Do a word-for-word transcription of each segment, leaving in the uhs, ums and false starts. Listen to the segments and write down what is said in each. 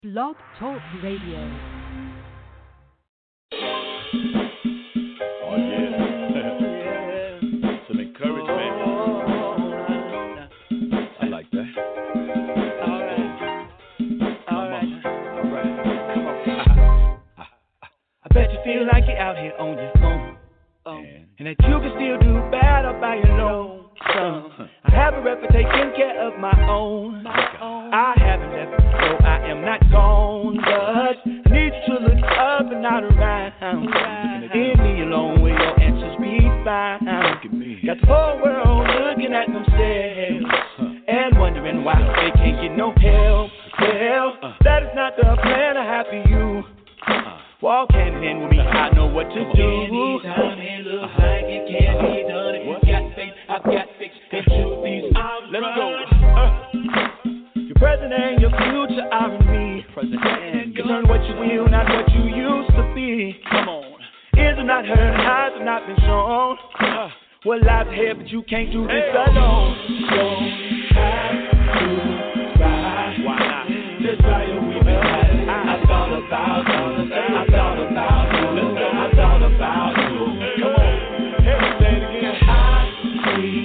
Blog Talk Radio. Oh yeah. Some encouragement. I like that. All right. All right. All right. Come on. I bet you feel like you're out here on your own. Oh. And, And that you can still do bad all by your own. So, I have a reputation, care of my own. I haven't left, so I am not gone. But I need you to look up and not around. Leave me alone where your answers be found. look at me. Got the whole world looking at themselves and wondering why they can't get no help. Well, that is not the plan I have for you. Walk hand in hand with me, I know what to do. Anytime it looks like it can't be done. If you got faith, I've got faith. And choose these out. Let's go. Uh, your present and your future are in me. Present and You learn what you will, not what you used to be. Come on. Ears have not heard, eyes have not been shown. Uh, what lies ahead, but you can't do this alone. Don't have to try. Why not? This fire we've been having. I thought about you. I thought about you. I thought about you. Come on. Hey, say it again. I see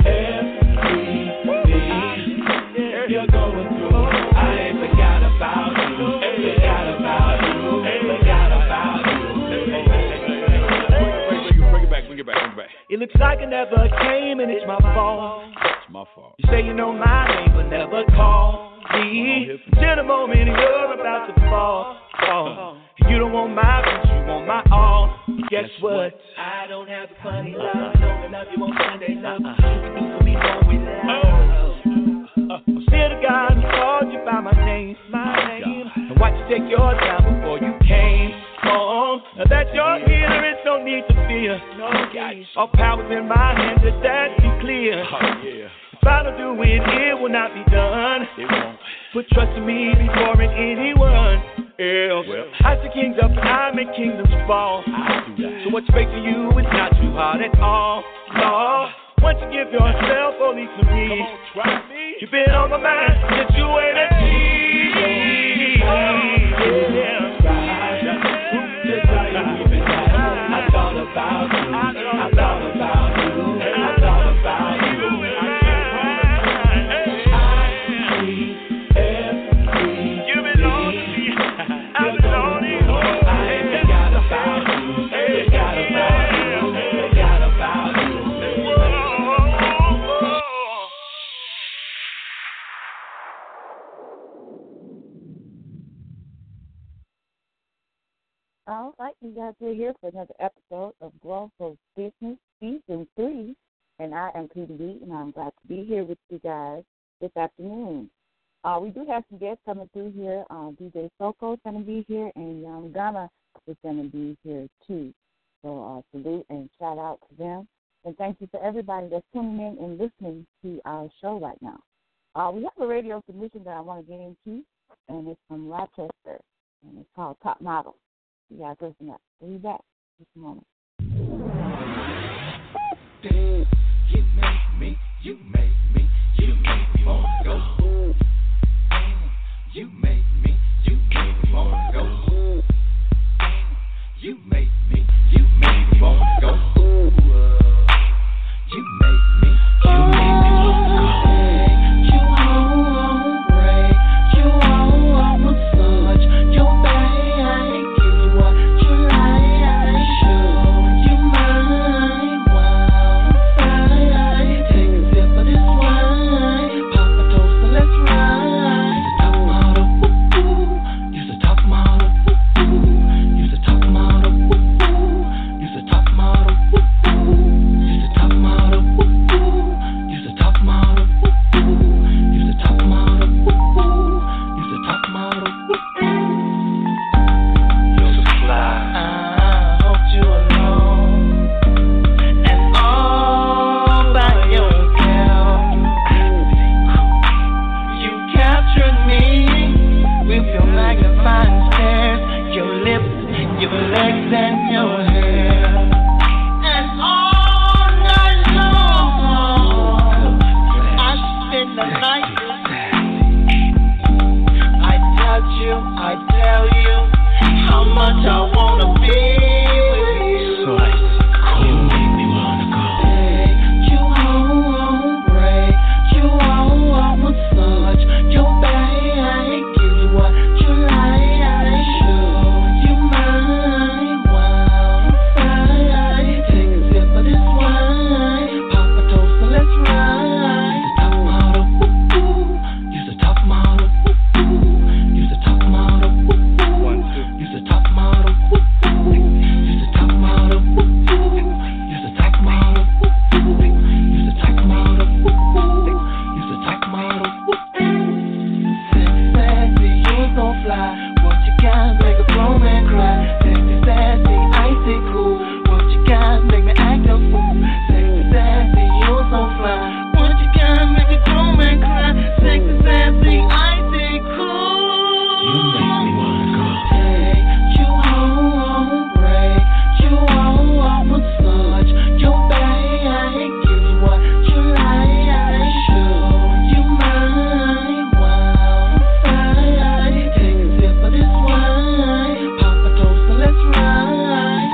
everything you're going through. I ain't forgot about you. Forgot about you. Forgot about you. Bring it back, bring it back, bring it back. It looks like I never came and it's my fault. It's my fault. You say you know my name but never call me. Till the moment you're about to fall. Oh. You don't want my peace, you want my all. Guess what? I don't have a funny love. Don't love you on Sunday love. You can do for me more with love. I'm still the guy who called you by my name. My name. And watch you take your time before you came on. Now that you're here, there is no need to fear. No, all power's in my hands, let that be clear. Oh yeah. If I don't do it, it will not be done. It won't. Put trust in me before in anyone else. Well. I see kings up and I make kingdoms fall. I do that. So what's fake to you is not too hard at all. No. Once you give yourself only to me, Come on, try me. you've been on my mind since you wait and see. Yeah. I thought about you. I thought about you. I thought about you. All right, you guys are here for another episode of Grown Folks Business Season three, and I am Peter B, and I'm glad to be here with you guys this afternoon. Uh, we do have some guests coming through here. Uh, D J Soko is going to be here, and Young Ghana is going to be here too. So uh, salute and shout out to them. And thank you to everybody that's tuning in and listening to our show right now. Uh, we have a radio submission that I want to get into, and it's from Rochester, and it's called Top Model. You guys listen up. We'll be back in just a moment. Damn, you make me, you make me, you make me wanna go. Damn, you make me, you make me wanna go. Damn, you make me, you make me wanna go. You make me, you make me wanna go. You won't break, you won't massage your back. you. I tell you how much I wanna be with you. So icy cool. You make me wanna go. Take you home, break you out, massage your back, give you what you like, show you mine while inside. Take a sip of this wine, pop a toast and let's ride. Use the top model, woo-hoo. Use the top model, woo-hoo. Use the top model, woo-hoo. Use the top model, woo-hoo. Use the top model, woo-hoo. Use the top model, woo-hoo. Use the top model, woo-hoo. Sexy, you so fly. What you got, make a grown man cry. Sexy, sassy, icy cool. What you got, make me act a fool. Sexy, sassy, you so fly. What you got, make a grown man cry. Sexy, sassy, icy cool. You make me wanna go. Take you home, break you out, massage your back, give you what you like, show you mine while inside. Take a sip of this wine, pop a toast and let's ride.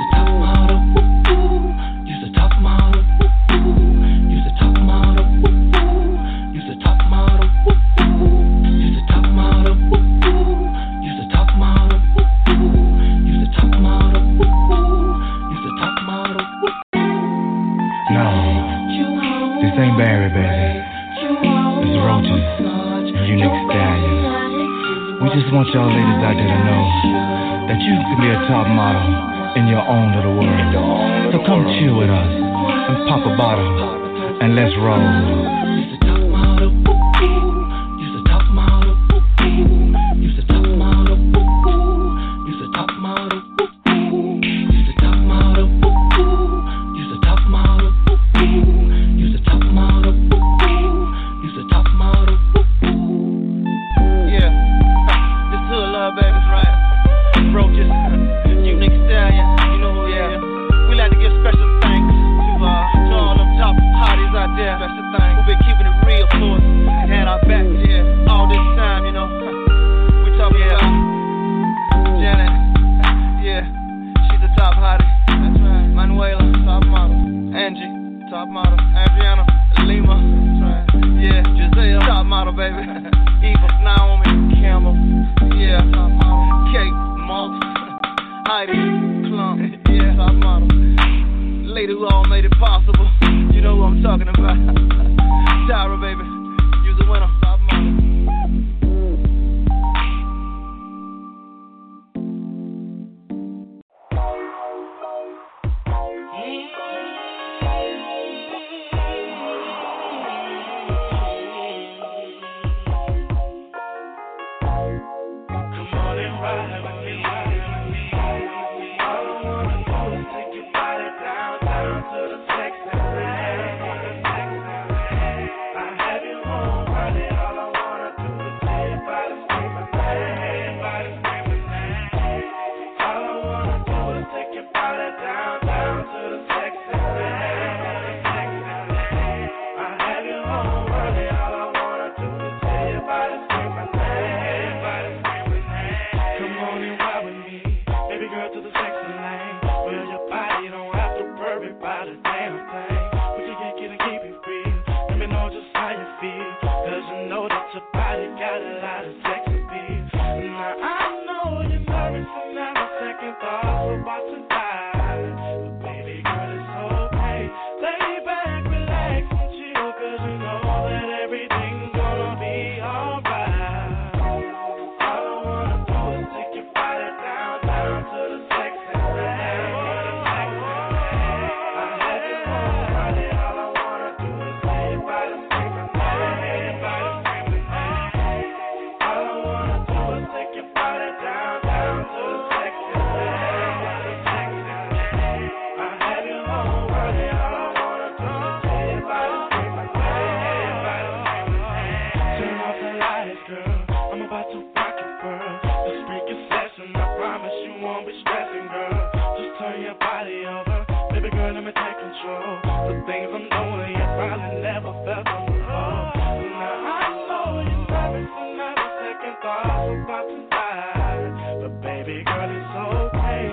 Use the top model, woo-hoo. Use the top model, woo-hoo. Use the top model, woo-hoo. Use the top model, woo-hoo. Use the top model, woo-hoo. Use the top model, woo-hoo. Use the top model, woo-hoo. No, this ain't Barry, baby. It's Roaches and Unique Stallion. We just want y'all ladies out there to know that you can be a top model in your own little world. So come chill with us and pop a bottle and let's roll. Use the top model, woo-hoo. Use the top model, woo-hoo. Use the top model, woo-hoo. Use the top model, woo-hoo. Use the top model, woo-hoo. Use the top model, woo-hoo. Use the top model, woo-hoo. Use the top model, woo-hoo. Yeah, this hood love, baby, right? Roaches, Unique Stallion, you know who we are. We like to give special thanks to uh to all them top hotties out there. Special thanks who been keeping it real for us and had our back, yeah, all this time, you know. We talking yeah. about Janet, yeah, she's the top hottie. That's right. Manuela, top model. Angie, top model. Adriana, Lima, that's right. Yeah, Giselle, top model, baby. Eva, Naomi, Campbell, yeah, top model. Kate, Moss, Heidi, Plum, yeah, top model. Lady who all made it possible. You know who I'm talking about. Tyra, baby, you's a winner, top model. Come on and ride with me. All I wanna do is take your body down, down to the sexy land. I have you home running. All I wanna do is take your body screaming, body screaming. All I wanna do is take your body down, down to the sexy land. I have you home running. All I wanna do is take your body screaming, body screaming. Come on and ride with me, baby girl, to the sexy lane. Well, your body don't have to worry about a damn thing. We can get it and keep it real. Let me know just how you feel, cause you know that your body got a lot of sex appeal. Now I know you're nervous and have a second thought about to die, but baby girl, it's okay. Lay back, relax and chill, cause you know that everything's gonna be alright. All I wanna do is take your body down, down to the sexy land. I have you home running. All I wanna do is take your body screaming, body screaming. All I wanna do is take your body down, down to the sexy land. I have you home running. All I wanna do is take your body screaming, body screaming. Turn off the lights, girl. I'm about to rock it, girl. This freaking session, I promise you won't be stressing, girl. Just turn your body over, baby girl, let me take control. The things I'm doing, you probably never felt them before. Now I know you're nervous and have a second thought about to die.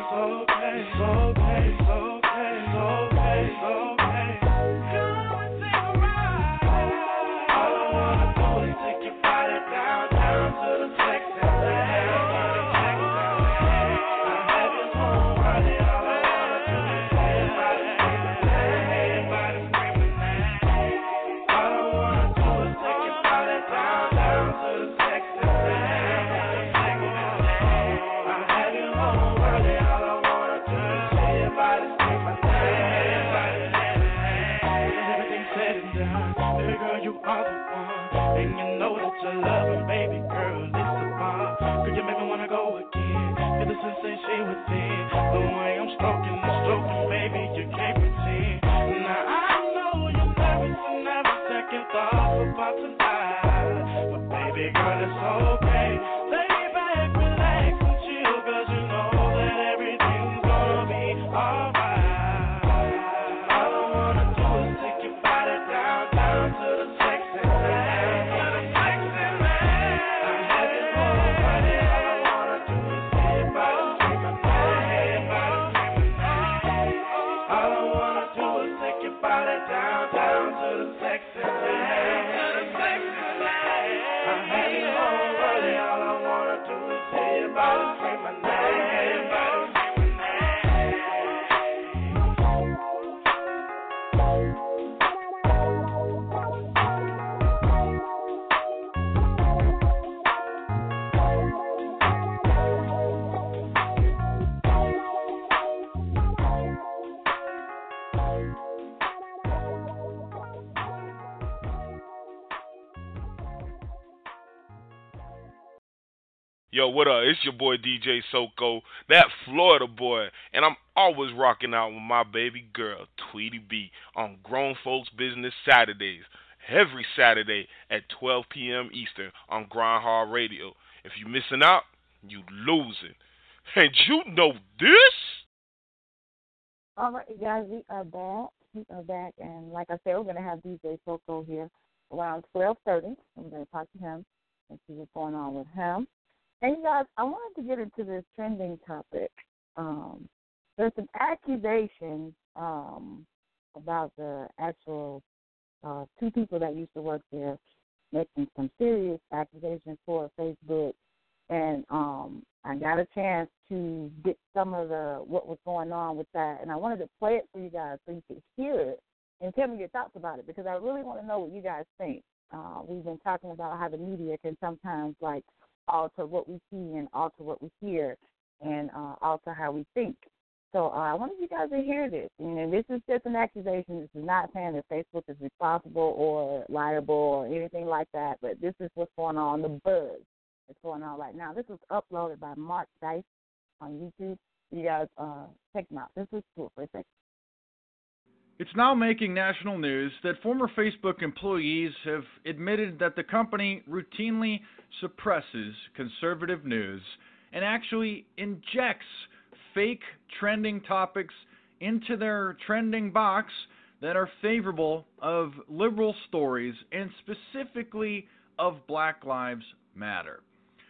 okay, it's okay, it's okay, it's okay, it's okay. Come and take a ride. All I wanna do is take your body down, down to the sexy land. Yo, what up? It's your boy D J Soko, that Florida boy, and I'm always rocking out with my baby girl, Tweety B, on Grown Folks Business Saturdays, every Saturday at twelve p.m. Eastern on Grind Hard Radio. If you're missing out, you losing. And you know this? All right, you guys, we are back. We are back, and like I said, we're going to have D J Soko here around twelve thirty. I'm going to talk to him and see what's going on with him. And you guys, I wanted to get into this trending topic. Um, there's an accusation um, about the actual uh, two people that used to work there making some serious accusations for Facebook. And um, I got a chance to get some of the what was going on with that. And I wanted to play it for you guys so you could hear it and tell me your thoughts about it, because I really want to know what you guys think. Uh, we've been talking about how the media can sometimes, like, alter what we see and alter what we hear and uh, alter how we think. So uh, I wanted you guys to hear this. You know, this is just an accusation. This is not saying that Facebook is responsible or liable or anything like that, but this is what's going on, the buzz that's going on right now. This was uploaded by Mark Dice on YouTube. You guys uh, check him out. This is cool for a second. It's now making national news that former Facebook employees have admitted that the company routinely suppresses conservative news and actually injects fake trending topics into their trending box that are favorable of liberal stories and specifically of Black Lives Matter.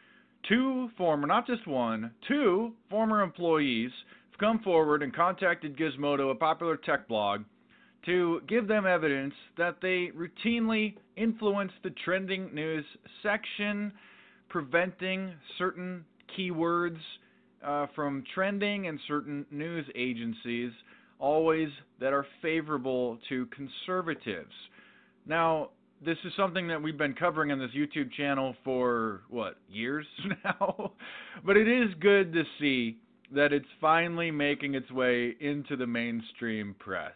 Two former, not just one, two former employees have come forward and contacted Gizmodo, a popular tech blog, to give them evidence that they routinely influence the trending news section, preventing certain keywords uh, from trending in certain news agencies, always that are favorable to conservatives. Now, this is something that we've been covering on this YouTube channel for, what, years now? But it is good to see that it's finally making its way into the mainstream press.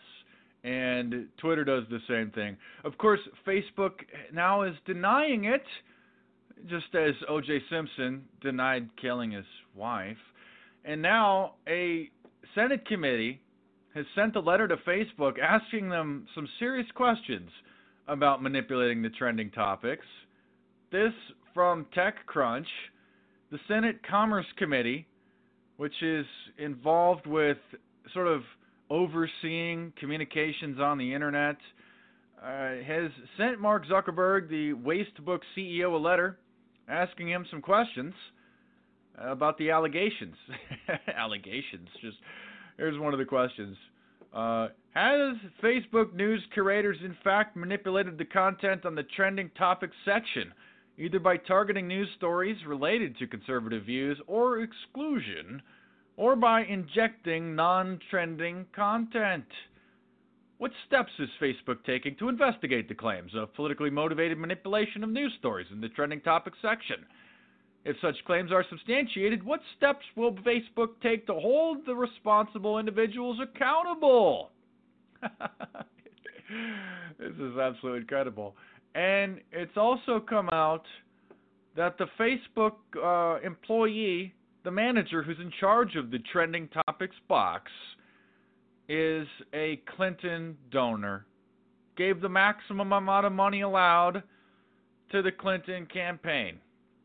And Twitter does the same thing. Of course, Facebook now is denying it, just as O J Simpson denied killing his wife. And now a Senate committee has sent a letter to Facebook asking them some serious questions about manipulating the trending topics. This from TechCrunch. The Senate Commerce Committee, which is involved with sort of overseeing communications on the internet, uh, has sent Mark Zuckerberg, the Wastebook C E O, a letter asking him some questions. about the allegations. allegations. Just here's one of the questions. Uh, has Facebook news curators in fact manipulated the content on the trending topics section, either by targeting news stories related to conservative views or exclusion, or by injecting non-trending content? What steps is Facebook taking to investigate the claims of politically motivated manipulation of news stories in the trending topics section? If such claims are substantiated, what steps will Facebook take to hold the responsible individuals accountable? This is absolutely incredible. And it's also come out that the Facebook uh, employee, the manager who's in charge of the trending topics box, is a Clinton donor. Gave the maximum amount of money allowed to the Clinton campaign.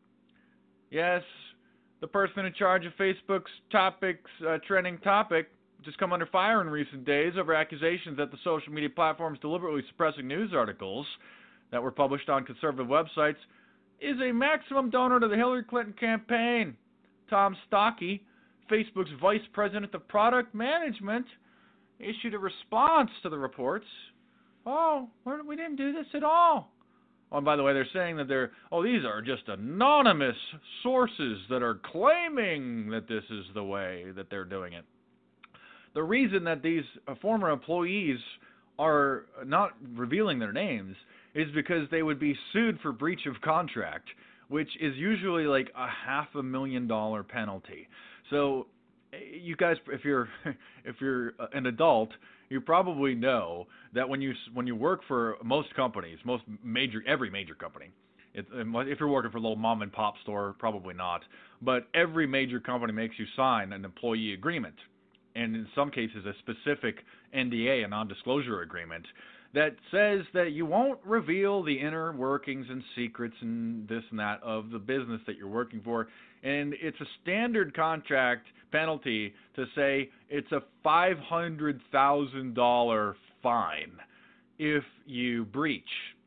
Yes, the person in charge of Facebook's topics, uh, trending topic, just come under fire in recent days over accusations that the social media platform is deliberately suppressing news articles that were published on conservative websites, is a maximum donor to the Hillary Clinton campaign. Tom Stocky, Facebook's vice president of product management, issued a response to the reports. Oh, we didn't do this at all. Oh, and by the way, they're saying that they're, oh, these are just anonymous sources that are claiming that this is the way that they're doing it. The reason that these uh, former employees are not revealing their names is because they would be sued for breach of contract, which is usually like a half a million dollar penalty. So you guys, if you're if you're an adult, you probably know that when you when you work for most companies, most major every major company, it, if you're working for a little mom and pop store, probably not, but every major company makes you sign an employee agreement, and in some cases a specific N D A, a non-disclosure agreement, that says that you won't reveal the inner workings and secrets and this and that of the business that you're working for. And it's a standard contract penalty to say it's a five hundred thousand dollars fine if you breach.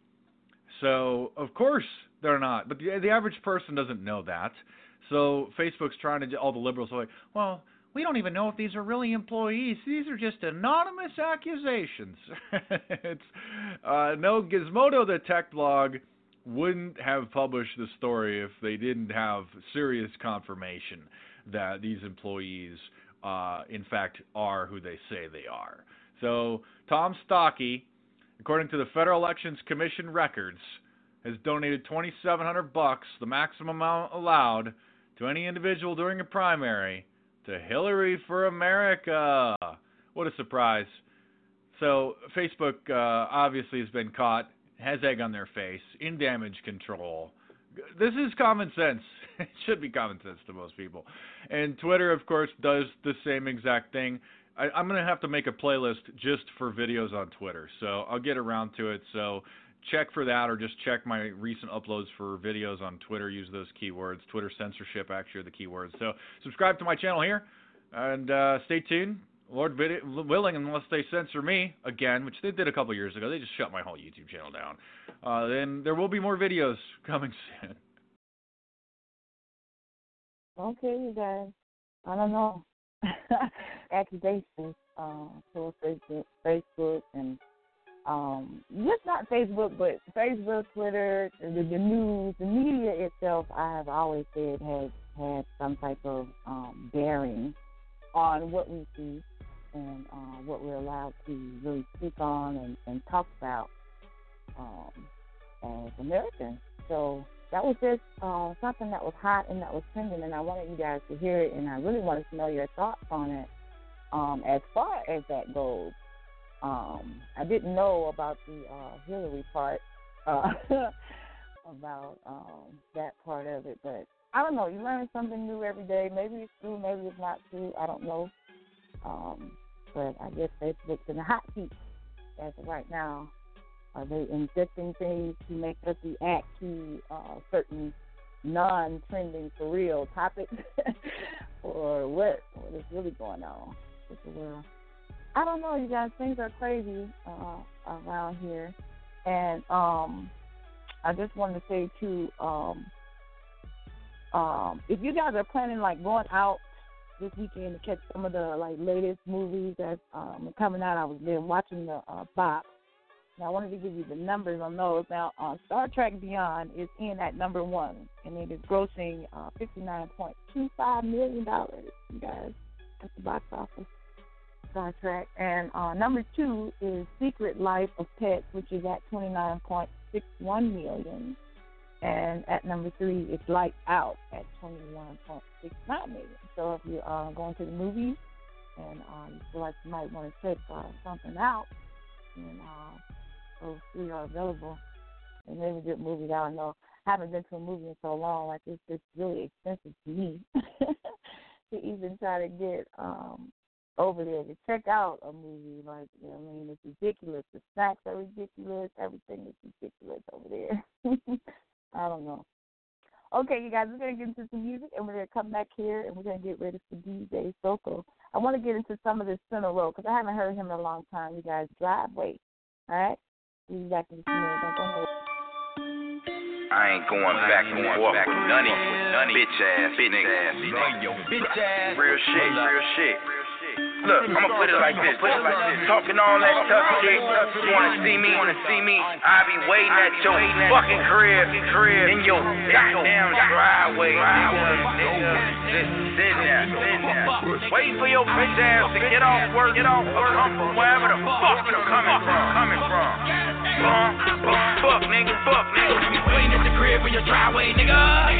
So, of course, they're not. But the, the average person doesn't know that. So Facebook's trying to, all the liberals are like, well, we don't even know if these are really employees. These are just anonymous accusations. It's uh, no, Gizmodo the tech blog wouldn't have published the story if they didn't have serious confirmation that these employees, uh, in fact, are who they say they are. So Tom Stocky, according to the Federal Elections Commission records, has donated twenty-seven hundred bucks, the maximum amount allowed, to any individual during a primary to Hillary for America. What a surprise. So Facebook uh, obviously has been caught, has egg on their face, in damage control. This is common sense. It should be common sense to most people. And Twitter, of course, does the same exact thing. I, I'm going to have to make a playlist just for videos on Twitter, so I'll get around to it. So check for that, or just check my recent uploads for videos on Twitter. Use those keywords. Twitter censorship, actually, are the keywords. So subscribe to my channel here, and uh, stay tuned. Lord willing, unless they censor me again, which they did a couple years ago. They just shut my whole YouTube channel down. Uh, then there will be more videos coming soon. Okay, you guys. I don't know. Accusations uh, for Facebook, Facebook and Um, just not Facebook, but Facebook, Twitter, the, the news, the media itself, I have always said has had some type of um, bearing on what we see and uh, what we're allowed to really speak on and, and talk about um, as Americans. So that was just uh, something that was hot and that was trending, and I wanted you guys to hear it, and I really wanted to know your thoughts on it um, as far as that goes. Um, I didn't know about the uh, Hillary part, uh, about um, that part of it, but I don't know. You learn something new every day. Maybe it's true, maybe it's not true. I don't know. Um, but I guess Facebook's in the hot seat as of right now. Are they injecting things to make us react to uh, certain non-trending for real topics, or what? What is really going on with the world? I don't know, you guys. Things are crazy uh, around here. And um, I just wanted to say, too, um, um, if you guys are planning like going out this weekend to catch some of the like latest movies that um, are coming out, I was there watching the uh, box. And I wanted to give you the numbers on those. Now, uh, Star Trek Beyond is in at number one, and it is grossing uh, fifty-nine point two five million dollars, you guys, at the box office. Star Trek. And uh, number two is Secret Life of Pets, which is at twenty-nine point six one million dollars. And at number three, it's Lights Out at twenty-one point six nine million dollars. So if you're uh, going to the movies and uh, you feel like you might want to check uh, something out, and uh, those three are available. And they're good movies. I don't know. I haven't been to a movie in so long. Like, it's just really expensive to me to even try to get um, over there to check out a movie. Like, you know, I mean, it's ridiculous. The snacks are ridiculous. Everything is ridiculous over there. I don't know. Okay, you guys, we're going to get into some music, and we're going to come back here, and we're going to get ready for D J Soko. I want to get into some of this Center Road, because I haven't heard him in a long time, you guys. Driveway, all right? We'll be back in a minute. Don't go nowhere. I ain't going back and forth with none of you bitch ass niggas. Bitch ass. Real shit, real shit. Look, I'ma put it like this. Put it like this. Talking all that tough shit. You wanna see me? Wanna see me? I be waiting at your fucking crib, crib in your goddamn driveway. Sitting there, sitting there, waiting for your bitch ass to get off work, get off work, come from wherever the fuck you coming from, coming from. Fuck, fuck, nigga, fuck, nigga. I be waiting at the crib in your driveway, nigga.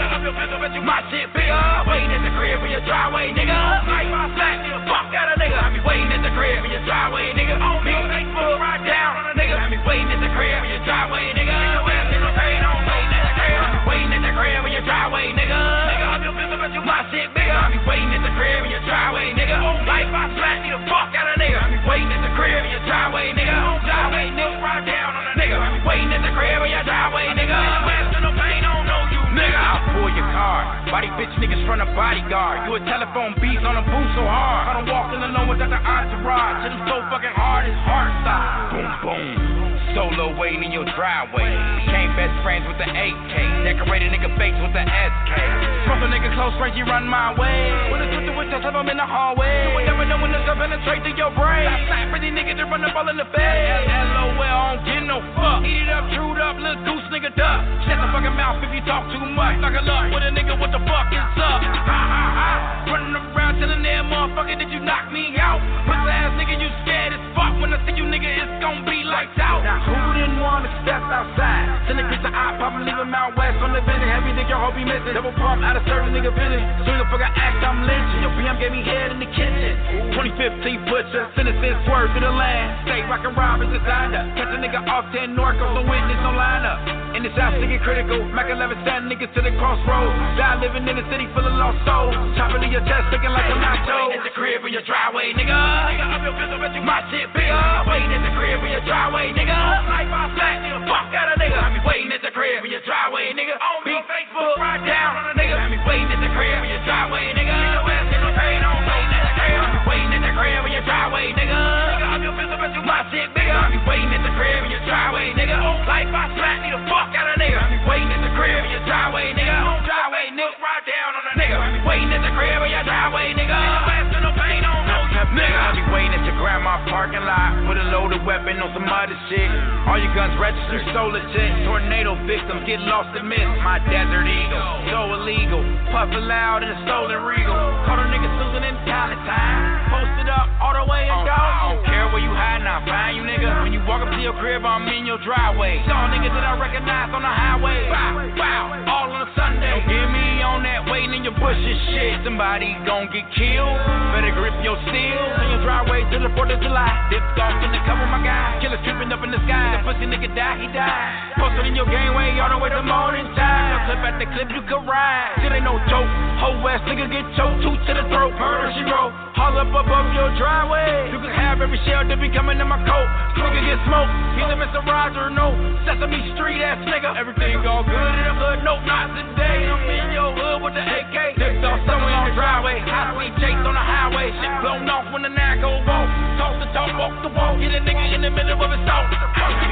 My shit bigger. Waiting at the crib in your driveway, nigga. Like my flat, fuck out of nigga. I be waiting at the crib in your driveway, nigga. On me, Facebook, right down on a nigga. I be waiting at the crib in your driveway, nigga. Your ass in the pain, on waiting at the crib. I be waiting at the crib in your driveway, nigga. Nigga, I'm your business, but you my shit bigger. I be waiting at the crib in your driveway, nigga. Like my flat, need a fuck out of nigga. I be waiting at the crib in your driveway, nigga. On driveway, nigga, right down on a nigga. I be waiting at the crib in your driveway, nigga. Your ass in the pain, on know you, nigga. I'll pull your car. Body bitch niggas from the bodyguard. You a telephone beast on a booth so hard. I don't walk in alone without the entourage. Shit is so fucking hard, it's hard style. Boom, boom. Solo waiting in your driveway. Became best friends with the A K. Decorated nigga face with the S K. Smoke a nigga close range, you run my way. When it's with the witch, I'm in the hallway. You would never know when this will penetrate to your brain. Slap for these niggas to run up all in the face. L O L, I don't get no fuck. Eat it up, chewed up, little goose nigga duck. Shut the fucking mouth if you talk too much. Like a luck with a nigga, what the fuck is up? Ha ha ha. Running around telling that motherfucker, did you knock me out? Pussy ass nigga, you scared as fuck. When I see you nigga, it's gon' be lights out. Who didn't want to step outside? Send a bitch to eye pop and leave him out west on the visit. Heavy nigga, hope he missing. Double pump out of certain nigga visit. Swing a fucking act, I'm lynching. Your B M gave me head in the kitchen. twenty fifteen butcher, Citizen swerve to the land. Stay rockin' robbers designer. Catch a nigga off ten Norco, no witness, no lineup. In the south, nigga critical. Mac eleven stand niggas to the crossroads. Die living in a city full of lost souls. Chopping in your chest, looking like a nacho. At the crib in your driveway, nigga. Nigga, I'm your pistol, but you my shit bigger. Waiting at the crib in your driveway, nigga. Like my flat, nigga, fuck out of nigga. I be waiting at the crib in your driveway, nigga. On me, Facebook, right down on a nigga. I be waiting at the crib in your driveway, nigga. Your ass in the pain, on waiting at the crib. I be waiting at the crib in your driveway, nigga. Nigga, I'm your pistol, but you my shit bigger. I be waiting at the crib in your driveway, nigga. Like my flat, nigga, fuck out of nigga. I be waiting at the crib in your driveway, nigga. On driveway, nigga, right down on a nigga. I be waiting at the crib in your driveway, nigga. Your ass in the pain, on know you, nigga. I be waiting at your grandma's parking lot with a loaded weapon on some other shit. All your guns registered, so legit. Tornado victims get lost and miss. My desert eagle, so illegal. Puffin' loud in a stolen regal. Caught a nigga Susan in Palestine. Posted up all the way and go. I don't care where you hiding, I'll find you, nigga. When you walk up to your crib, I'm in your driveway. Saw niggas that I recognize on the highway. Wow, wow, all on a Sunday. Don't get me on that waiting in your bushes shit. Somebody gon' get killed. Better grip your steel. In your driveway till the fourth of July. Dipped off in the cover, my guy. Killers creeping up in the sky. The pussy nigga die, he died. Posted in your gangway all the way to morning time. No clip at the clip, you can ride. Shit ain't no joke. Whole West nigga get choked, two to the throat. Murder she wrote. Haul up above your driveway. You can have every shell that be coming in my coat. Nigga get smoked. Either Mister Roger or no. Sesame Street ass nigga. Everything all good in the hood. Nope, not today. I'm in your hood with the A K. Dipped off somewhere on the driveway. High speed chase on the highway. Shit blown off when the nine go off. Toss the talk, walk the walk. Get a nigga in the middle of his thought.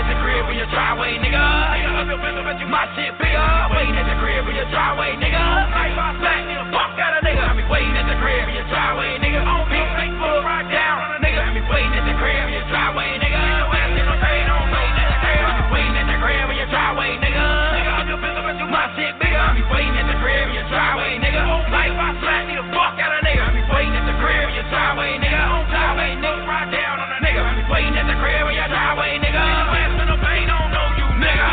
at the crib in your driveway, nigga. My shit bigger. Waiting at the crib in your driveway, nigga. Like my back, nigga, fuck out of nigga. I be waiting at the crib in your driveway, nigga. On me, Facebook, right down on a nigga. I be waiting at the crib in your driveway, nigga. Your ass in no pain, on waiting at the crib. I be waiting at the crib in your driveway, nigga. My shit bigger. I be waiting at the crib in your driveway, nigga. Like my slack, nigga, fuck out of nigga. I be waiting at the crib in your driveway, nigga. On driveway, nigga, right down on a nigga. I be waiting at the crib in your driveway, nigga. Your ass in no pain, don't know you, nigga.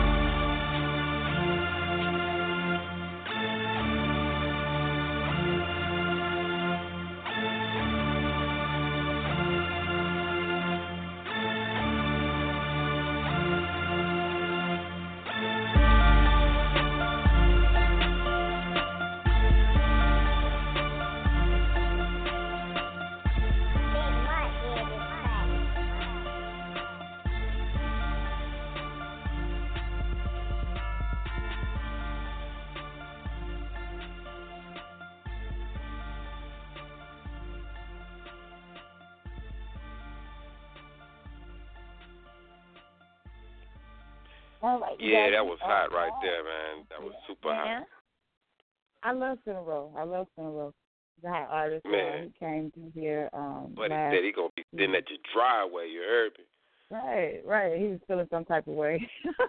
All right, yeah, guys, that was hot uh, right there, man. That was super yeah. hot. I love Cinero. I love Cinero. He's a hot artist. Man. Uh, he came through here. Um, But he last, said he gonna be sitting at your driveway. You heard me? Right, right. He was feeling some type of way.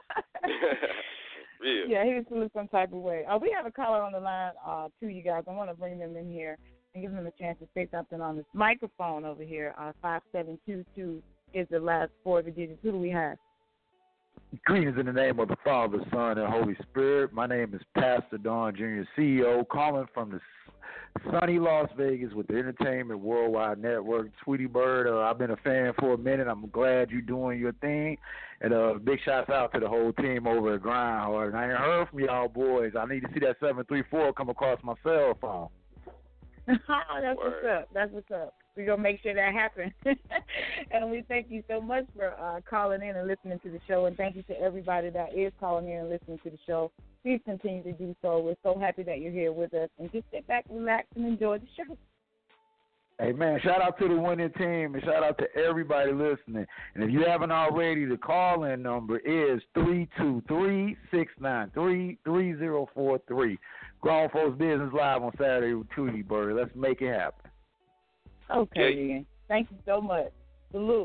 Real. Yeah, he was feeling some type of way. Uh, we have a caller on the line, uh, too, you guys. I want to bring them in here and give them a chance to say something on this microphone over here. Uh, five seven two two is the last four of the digits. Who do we have? Greetings in the name of the Father, Son, and Holy Spirit. My name is Pastor Don Junior, C E O, calling from the sunny Las Vegas with the Entertainment Worldwide Network. Tweety Bird, uh, I've been a fan for a minute. I'm glad you're doing your thing. And uh, big shouts out to the whole team over at Grindhard. And I ain't heard from y'all boys. I need to see that seven three four come across my cell phone. That's what's up. That's what's up. We're going to make sure that happens. And we thank you so much for uh, calling in and listening to the show. And thank you to everybody that is calling in and listening to the show. Please continue to do so. We're so happy that you're here with us. And just sit back, relax, and enjoy the show. Hey, man, shout out to the winning team and shout out to everybody listening. And if you haven't already, the call-in number is three two three, six nine three, three zero four three. Grown Folks Business Live on Saturday with Tweety Bird. Let's make it happen. Okay, then. Thank you so much. Salute.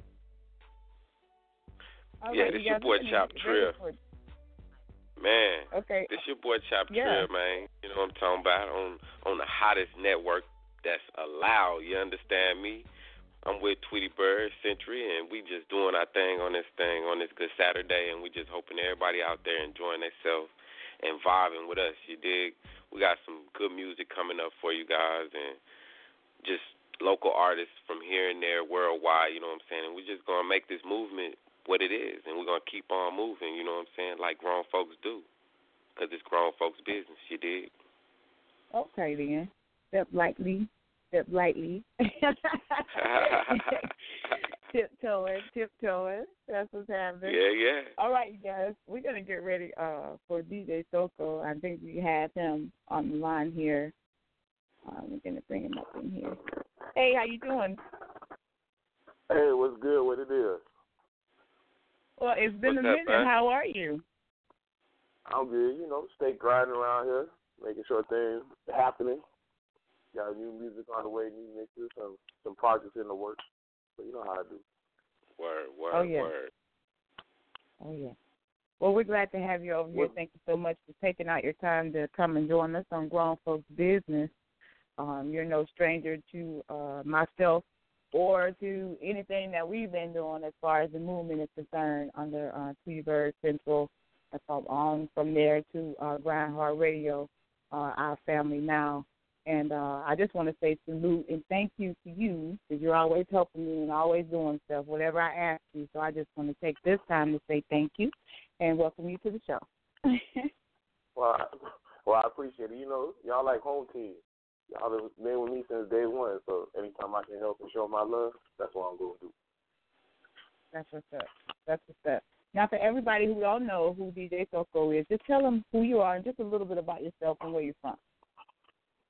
All yeah, right, this you your guys boy ready Chop for- Trill. Man, Okay. this your boy Chop Yeah. Trill, man. You know what I'm talking about? On on the hottest network that's allowed. You understand me? I'm with Tweety Bird, Century, and we just doing our thing on this thing, on this good Saturday, and we just hoping everybody out there enjoying themselves and vibing with us, you dig? We got some good music coming up for you guys, and just local artists from here and there, worldwide, you know what I'm saying? And we're just going to make this movement what it is, and we're going to keep on moving, you know what I'm saying, like grown folks do, because it's grown folks' business, you dig? Okay, then. Step lightly. Step lightly. tiptoeing, tiptoeing. That's what's happening. Yeah, yeah. All right, you guys. We're going to get ready uh, for D J Soko. I think we have him on the line here. Uh, we're going to bring him up in here. Hey, how you doing? Hey, what's good? What it is? Well, it's been What's a up, minute. man? How are you? I'm good. You know, stay grinding around here, making sure things are happening. Got new music on the way, new mixes, some some projects in the works. So you know how I do. Word, word, Oh, yeah. word. Oh, yeah. Well, we're glad to have you over here. What- Thank you so much for taking out your time to come and join us on Grown Folks Business. Um, you're no stranger to uh, myself or to anything that we've been doing as far as the movement is concerned under uh, Tweety Bird Central. That's all on from there to uh, Grindhard Radio, uh, our family now. And uh, I just want to say salute and thank you to you because you're always helping me and always doing stuff, whatever I ask you. So I just want to take this time to say thank you and welcome you to the show. Well, I, well, I appreciate it. You know, y'all like home team. Y'all have been with me since day one. So anytime I can help and show my love, that's what I'm going to do. That's what's up. That's what's up. Now, for everybody who don't know who D J Soko is, just tell them who you are and just a little bit about yourself and where you're from.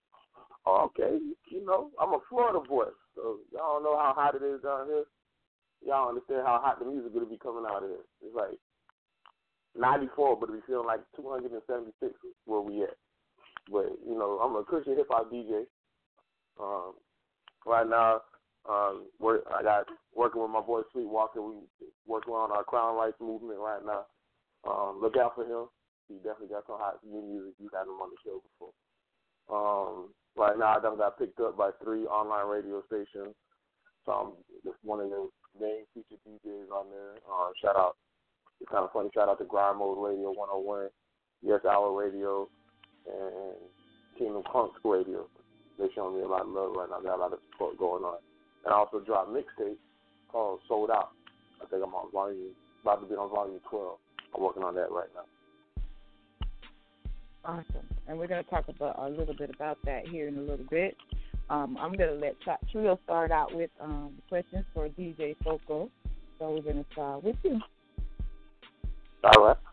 Okay, you know, I'm a Florida boy, so y'all know how hot it is down here. y'all understand how hot the music gonna be coming out of here. It's like ninety-four, but we feeling like two hundred seventy-six where we at. But you know, I'm a Christian hip hop D J. Um, right now, um, work, I got working with my boy Sweetwalker. We working on our Crown Rights movement right now. Um, look out for him. He definitely got some hot new music. You had him on the show before. Um, right now, I done got picked up by three online radio stations. So I'm just one of the main featured D Js on there. Uh, shout out. It's kind of funny. Shout out to Grind Mode Radio one oh one, Yes Hour Radio, and Kingdom Crunk Radio. They're showing me a lot of love right now. Got a lot of support going on. And I also dropped mixtape called Sold Out. I think I'm on volume, about to be on volume twelve. I'm working on that right now. Awesome. And we're going to talk about a little bit about that here in a little bit. Um, I'm going to let Top Trio start out with um, questions for D J Soko. So we're going to start with you. All right.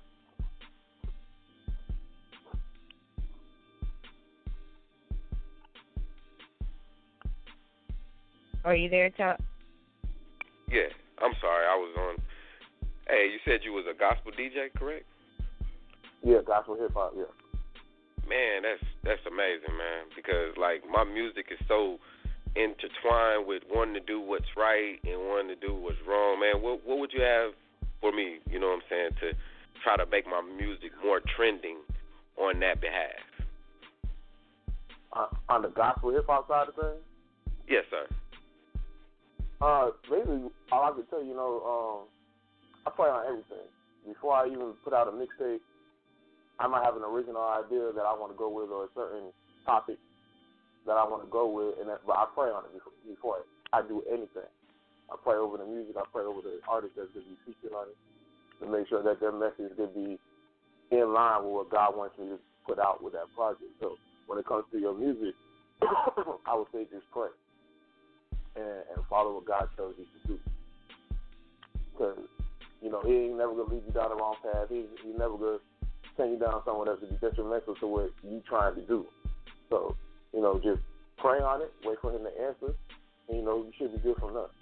Are you there, Top? Yeah, I'm sorry. I was on. Hey, you said you was a gospel D J, correct? Yeah, gospel hip hop, yeah. Man, that's that's amazing, man, because, like, my music is so intertwined with wanting to do what's right and wanting to do what's wrong, man. What what would you have for me, you know what I'm saying, to try to make my music more trending on that behalf? Uh, on the gospel hip hop side of things? Yes, sir. Uh, basically, all I can tell you, you know, um, I play on everything. Before I even put out a mixtape, I might have an original idea that I want to go with or a certain topic that I want to go with, and that, but I pray on it before, before I do anything. I pray over the music. I pray over the artist that's going to be featured on it to make sure that their message could be in line with what God wants me to put out with that project. So when it comes to your music, I would say just pray and, and follow what God tells you to do. Because, you know, he ain't never going to lead you down the wrong path. He, he never going to send you down somewhere that's going to be detrimental to what you trying to do. So, you know, just pray on it, wait for him to answer, and, you know, you should be good from there.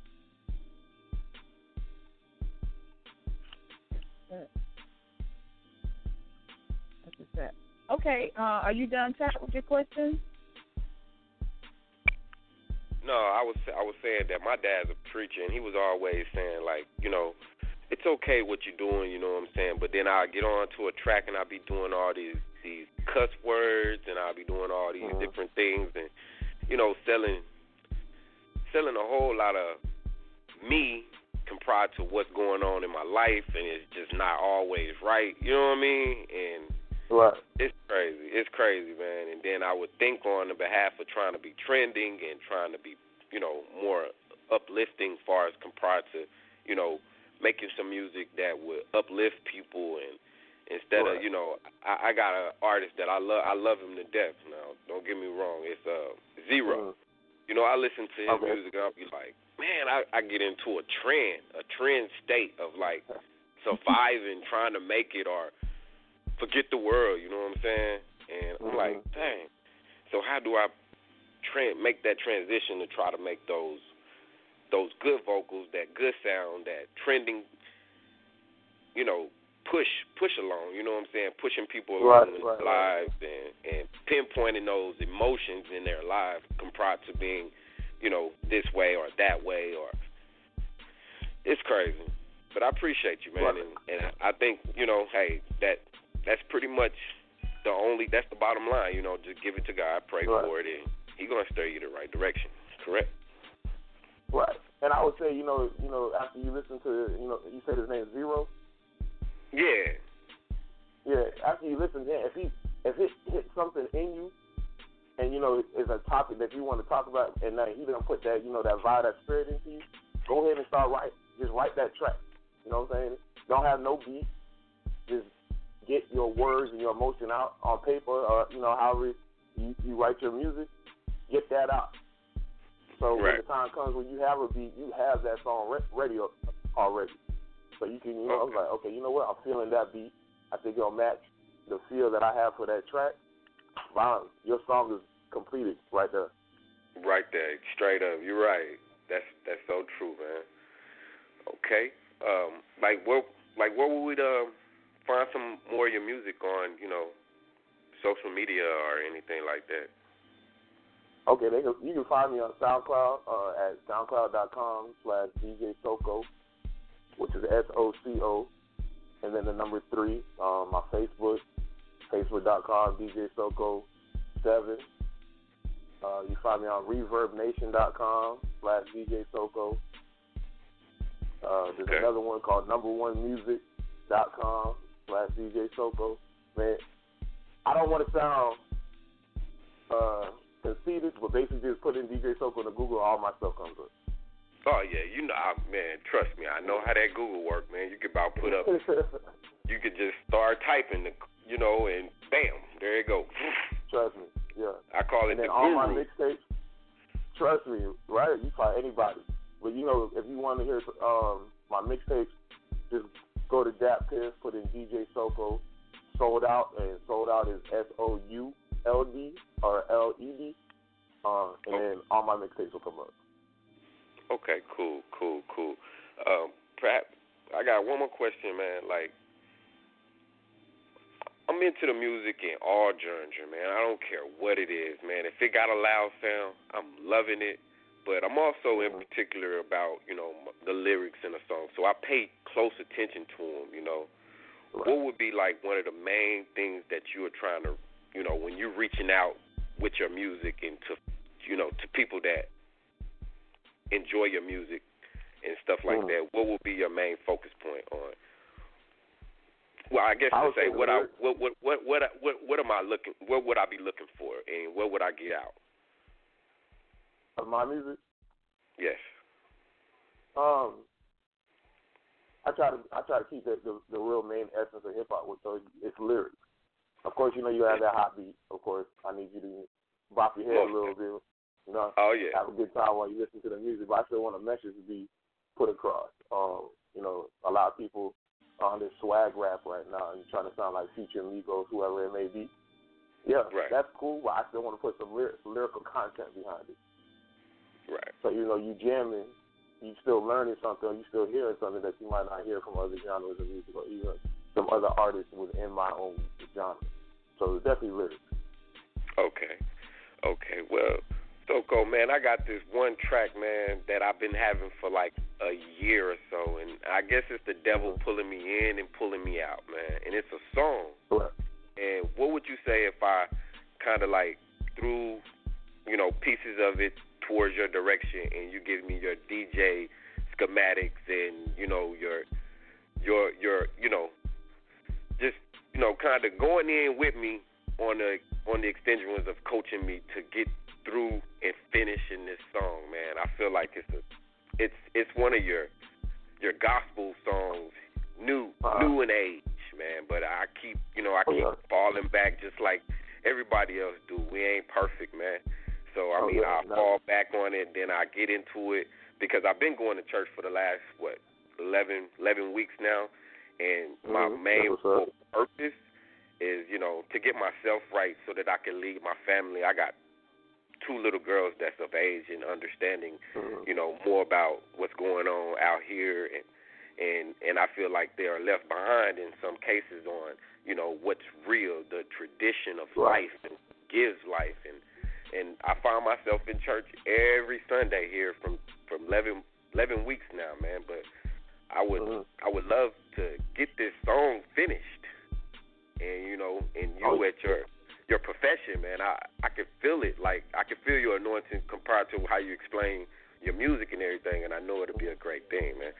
That's what's that. Okay, uh, are you done, Chad, with your question? No, I was I was saying that my dad's a preacher, and he was always saying, like, you know, it's okay what you're doing, you know what I'm saying, but then I'll get on to a track and I'll be doing all these, these cuss words, and I'll be doing all these mm-hmm. different things, and, you know, selling selling a whole lot of me compared to what's going on in my life, and it's just not always right, you know what I mean? And right. It's crazy. It's crazy, man. And then I would think on the behalf of trying to be trending and trying to be, you know, more uplifting as far as compared to, you know, making some music that would uplift people, and instead right. of, you know, I, I got an artist that I love. I love him to death. Now, don't get me wrong. It's uh Zero. Mm. You know, I listen to his okay. music and I'll be like, man, I, I get into a trend, a trend state of like surviving, trying to make it, or forget the world. You know what I'm saying? And I'm mm-hmm. like, dang. So how do I tra- make that transition to try to make those those good vocals, that good sound, that trending, you know, push push along, you know what I'm saying, pushing people along right, in their right, lives right. And, and pinpointing those emotions in their life compared to being, you know, this way or that way, or it's crazy. But I appreciate you, man, right. and, and I think, you know, hey, that that's pretty much the only, that's the bottom line, you know, just give it to God, pray right. for it, and He's going to steer you the right direction, correct? Right. And I would say, you know, you know, after you listen to, you know, you said his name is Zero? Yeah. Yeah, after you listen to him, if he if it hits something in you, and, you know, it's a topic that you want to talk about, and uh, he done put that, you know, that vibe, that spirit into you, go ahead and start writing. Just write that track. You know what I'm saying? Don't have no beat. Just get your words and your emotion out on paper, or, you know, however you, you write your music. Get that out. So right. when the time comes when you have a beat, you have that song re- ready already. So you can, you know, okay. I was like, okay, you know what? I'm feeling that beat. I think it'll match the feel that I have for that track. Wow, your song is completed right there. Right there, straight up. You're right. That's that's so true, man. Okay. Um, like where, like where would we uh, find some more of your music on, you know, social media or anything like that? Okay, they can, you can find me on SoundCloud uh, at soundcloud.com slash DJ Soko, which is S O C O, and then the number three. Um, my Facebook, facebook.com D J Soko seven. Uh, you find me on ReverbNation.com slash D J Soko. Uh, there's okay. another one called number one music.com slash D J Soko. Man, I don't want to sound uh, conceited, but basically just put in D J Soko into Google, all my stuff comes up. Oh, yeah, you know, I, man, trust me, I know how that Google work, man. You could about put up, you could just start typing, the, you know, and bam, there you go. Trust me, yeah. I call it and the then all guru. my mixtapes, trust me, right? You find anybody. But, you know, if you want to hear um, my mixtapes, just go to DatPiff, put in D J Soko, Sold Out, and Sold Out is S O U L D or L E D, uh, and then all my mixtapes will come up. Okay, cool, cool, cool. Um, perhaps I got one more question, man. Like, I'm into the music in all genres, man. I don't care what it is, man. If it got a loud sound, I'm loving it. But I'm also in particular about, you know, the lyrics in a song. So I pay close attention to them, you know. Right. What would be, like, one of the main things that you are trying to, you know, when you're reaching out with your music and to, you know, to people that enjoy your music and stuff like mm. that, what would be your main focus point on? Well, I guess to say what I what what what what what what am I looking? What would I be looking for, and what would I get out of my music? Yes. Um, I try to I try to keep the the, the real main essence of hip hop with those its lyrics. Of course, you know you have that hot beat. Of course, I need you to bop your head a little bit. You know, oh yeah, have a good time while you listen to the music. But I still want a message to be put across. Um, you know, a lot of people on this swag rap right now and trying to sound like Future, Migos, whoever it may be. Yeah, right. That's cool, but I still want to put some lyric, lyrical content behind it. Right. So, you know, you jamming, you still learning something, or you still hearing something that you might not hear from other genres of music or even some other artists within my own genre. So it's definitely lyrics. Okay. Okay, well, Soko, man, I got this one track, man, that I've been having for like a year or so, and I guess it's the devil pulling me in and pulling me out, man, and it's a song. Right. And what would you say if I kind of like threw, you know, pieces of it towards your direction, and you give me your D J schematics and, you know, your, your, your, you know, just, you know, kind of going in with me on the on the extensions of coaching me to get through and finishing this song, man. I feel like it's a, it's it's one of your your gospel songs, new uh-huh. new in age, man. But I keep you know I keep oh, yeah. falling back just like everybody else do. We ain't perfect, man. So I oh, mean yeah, I no. fall back on it, then I get into it because I've been going to church for the last what eleven, eleven weeks now, and mm-hmm. my main purpose is you know to get myself right so that I can lead my family. I got two little girls that's of age and understanding, mm-hmm. you know, more about what's going on out here, and and and I feel like they are left behind in some cases on, you know, what's real, the tradition of right. life and gives life, and and I find myself in church every Sunday here from from eleven, eleven weeks now, man. But I would mm-hmm. I would love to get this song finished, and you know, and you oh. at your your profession, man, I, I can feel it. Like, I can feel your anointing compared to how you explain your music and everything, and I know it'll be a great thing, man.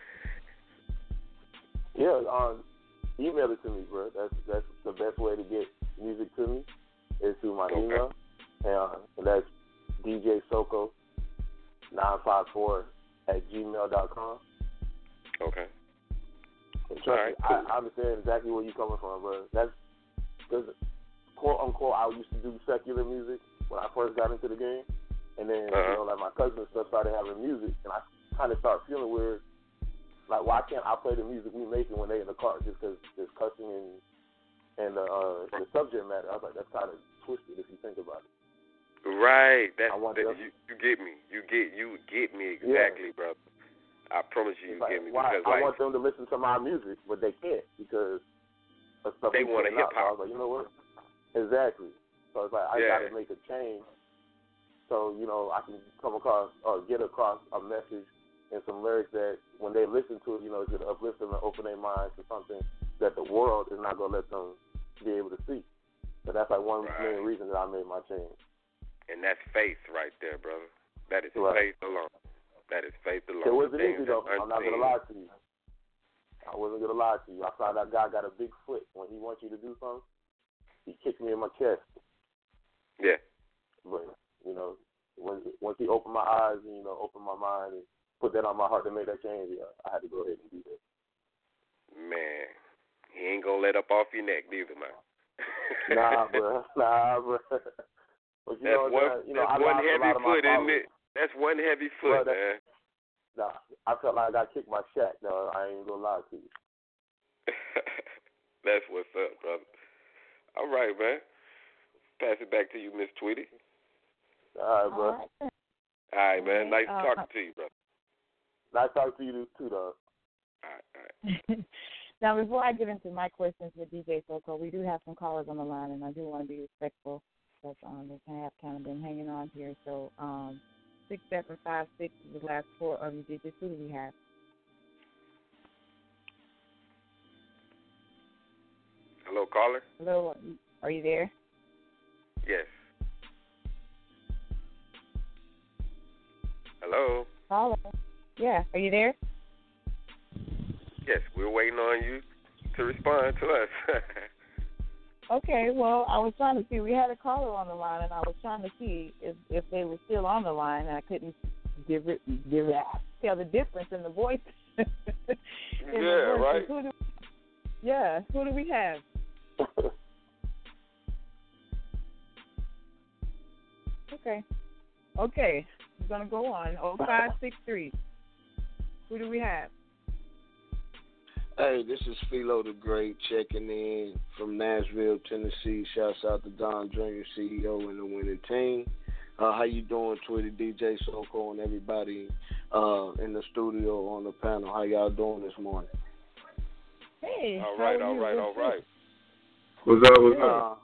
Yeah, um, email it to me, bro. That's that's the best way to get music to me is through my okay. email. And, uh, and that's D J Soko nine five four at gmail dot com. Okay. And trust right, me, cool. I, I understand exactly where you're coming from, bro. That's because quote unquote, I used to do secular music when I first got into the game, and then uh-huh. you know, like my cousin and stuff started having music, and I kind of started feeling weird. Like, why can't I play the music we making when they in the car? Just because there's cussing and and the uh, the subject matter. I was like, that's kind of twisted if you think about it. Right. That's I want that, you, you get me. You get you get me exactly, yeah. brother. I promise you, you like, get me. Why? Because, I like, want them to listen to my music, but they can't because of stuff they we want a putting hip out. So I hop. was like, you know what? Exactly. So it's like I Yeah. got to make a change, so you know I can come across or get across a message and some lyrics that when they listen to it, you know, it's going to uplift them and open their minds to something that the world is not going to let them be able to see. So that's like one Right. main reason that I made my change. And that's faith right there, brother. That is Right. faith alone. That is faith alone. It wasn't Things easy though. that's I'm not going to unseen. lie to you. I wasn't going to lie to you. I found out God got a big foot. When he wants you to do something, he kicked me in my chest. Yeah. But, you know, when, once he opened my eyes and, you know, opened my mind and put that on my heart to make that change, yeah, I had to go ahead and do that. Man, he ain't going to let up off your neck neither, man. Nah, bro. Nah, bro. But you that's know, one, that, you know, that's I one lost a heavy lot of my foot, isn't followers. it? That's one heavy foot, Well, that, man. Nah, I felt like I got kicked my shack, though. I ain't gonna lie to you. That's what's up, brother. All right, man. Pass it back to you, Miss Tweety. All right, bro. All right. All right, man. Nice Uh, talking to you, brother. Nice talking to you, too, though. All right, all right. Now, before I get into my questions with D J Soko, we do have some callers on the line, and I do want to be respectful because um, they have kind of been hanging on here. So, um, six seven five six is the last four of your digits. Who do we have? Hello, caller? Hello, are you there? Yes. Hello? Caller? Yeah, are you there? Yes, we're waiting on you to respond to us. Okay, well, I was trying to see. We had a caller on the line, and I was trying to see if, if they were still on the line, and I couldn't give it, give it, tell the difference in the voice. in Yeah, the voices. right. Who do, yeah, who do we have? Okay. Okay. We're going to go on. oh five six three. Who do we have? Hey, this is Philo the Great checking in from Nashville, Tennessee. Shouts out to Don Junior, C E O and the winning team. Uh, how you doing, Twitter, D J Soko, and everybody uh, in the studio on the panel? How y'all doing this morning? Hey. All how right, are all you? right, What's all right. What's up, what's up?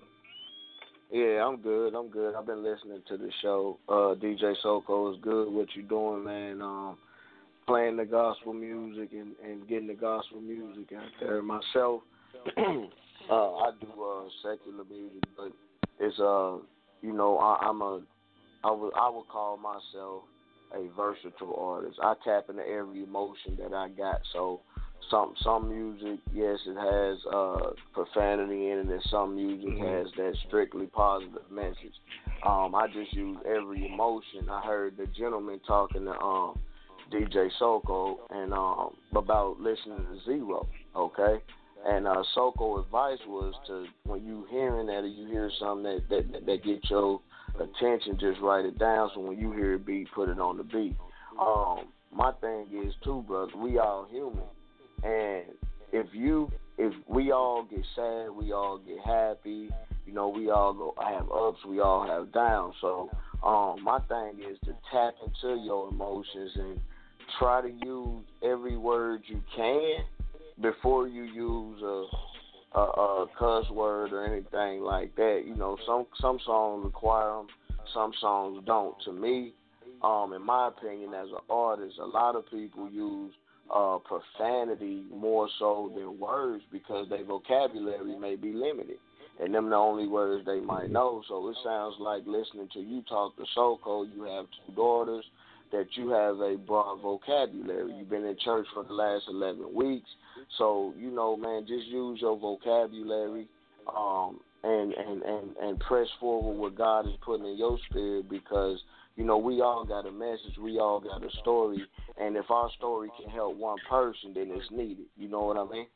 Uh, yeah, I'm good, I'm good. I've been listening to the show. Uh, D J Soko is good. What you doing, man? Um, playing the gospel music and, and getting the gospel music out there. Myself, uh, I do uh, secular music, but it's, uh, you know, I, I'm a, I would, I would call myself a versatile artist. I tap into every emotion that I got. So some some music, yes, it has uh, profanity in it, and some music Mm-hmm. has that strictly positive message. Um, I just use every emotion. I heard the gentleman talking to um, D J Soko and um, about listening to Zero, okay? And uh, Soko advice was to, when you hearing that or you hear something that, that, that, that get your attention, just write it down. So when you hear a beat, put it on the beat. Um, my thing is too, brother, we all human. And if you, if we all get sad, we all get happy, you know, we all go have ups, we all have downs. So um, my thing is to tap into your emotions and try to use every word you can before you use a, a, a cuss word or anything like that. You know, some some songs require them, some songs don't. To me, um, in my opinion, as an artist, a lot of people use uh, profanity more so than words because their vocabulary may be limited. And them the only words they might know. So it sounds like listening to you talk to Soko, you have two daughters, that you have a broad vocabulary. You've been in church for the last eleven weeks. So, you know, man, just use your vocabulary um, and, and, and, and press forward what God is putting in your spirit because, you know, we all got a message. We all got a story. And if our story can help one person, then it's needed. You know what I mean?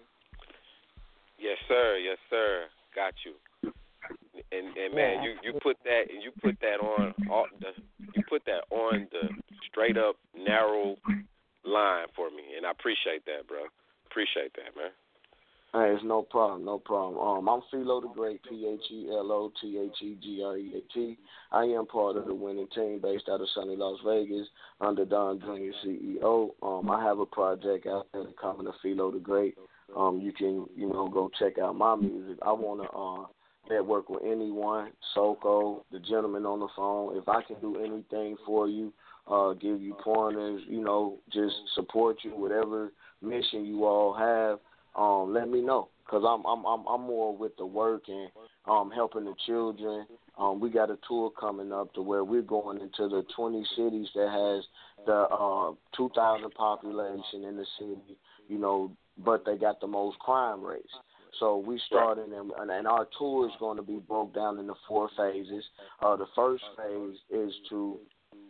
Yes, sir. Yes, sir. Got you. And and man, you, you put that you put that on all the you put that on the straight up narrow line for me, and I appreciate that, bro. Appreciate that, man. Hey, it's no problem, no problem. Um, I'm Philo the Great, P H E L O T H E G R E A T. I am part of the winning team based out of sunny Las Vegas under Don Junior C E O. Um, I have a project out there coming to Philo the Great. Um, you can, you know, go check out my music. I want to uh, network with anyone, Soko, the gentleman on the phone. If I can do anything for you, uh, give you pointers, you know, just support you, whatever mission you all have. Um, let me know, cause I'm I'm I'm I'm more with the work and um helping the children. Um, we got a tour coming up to where we're going into the twenty cities that has the uh two thousand population in the city, you know, but they got the most crime rates. So we started, and, and our tour is going to be broke down into four phases. Uh, the first phase is to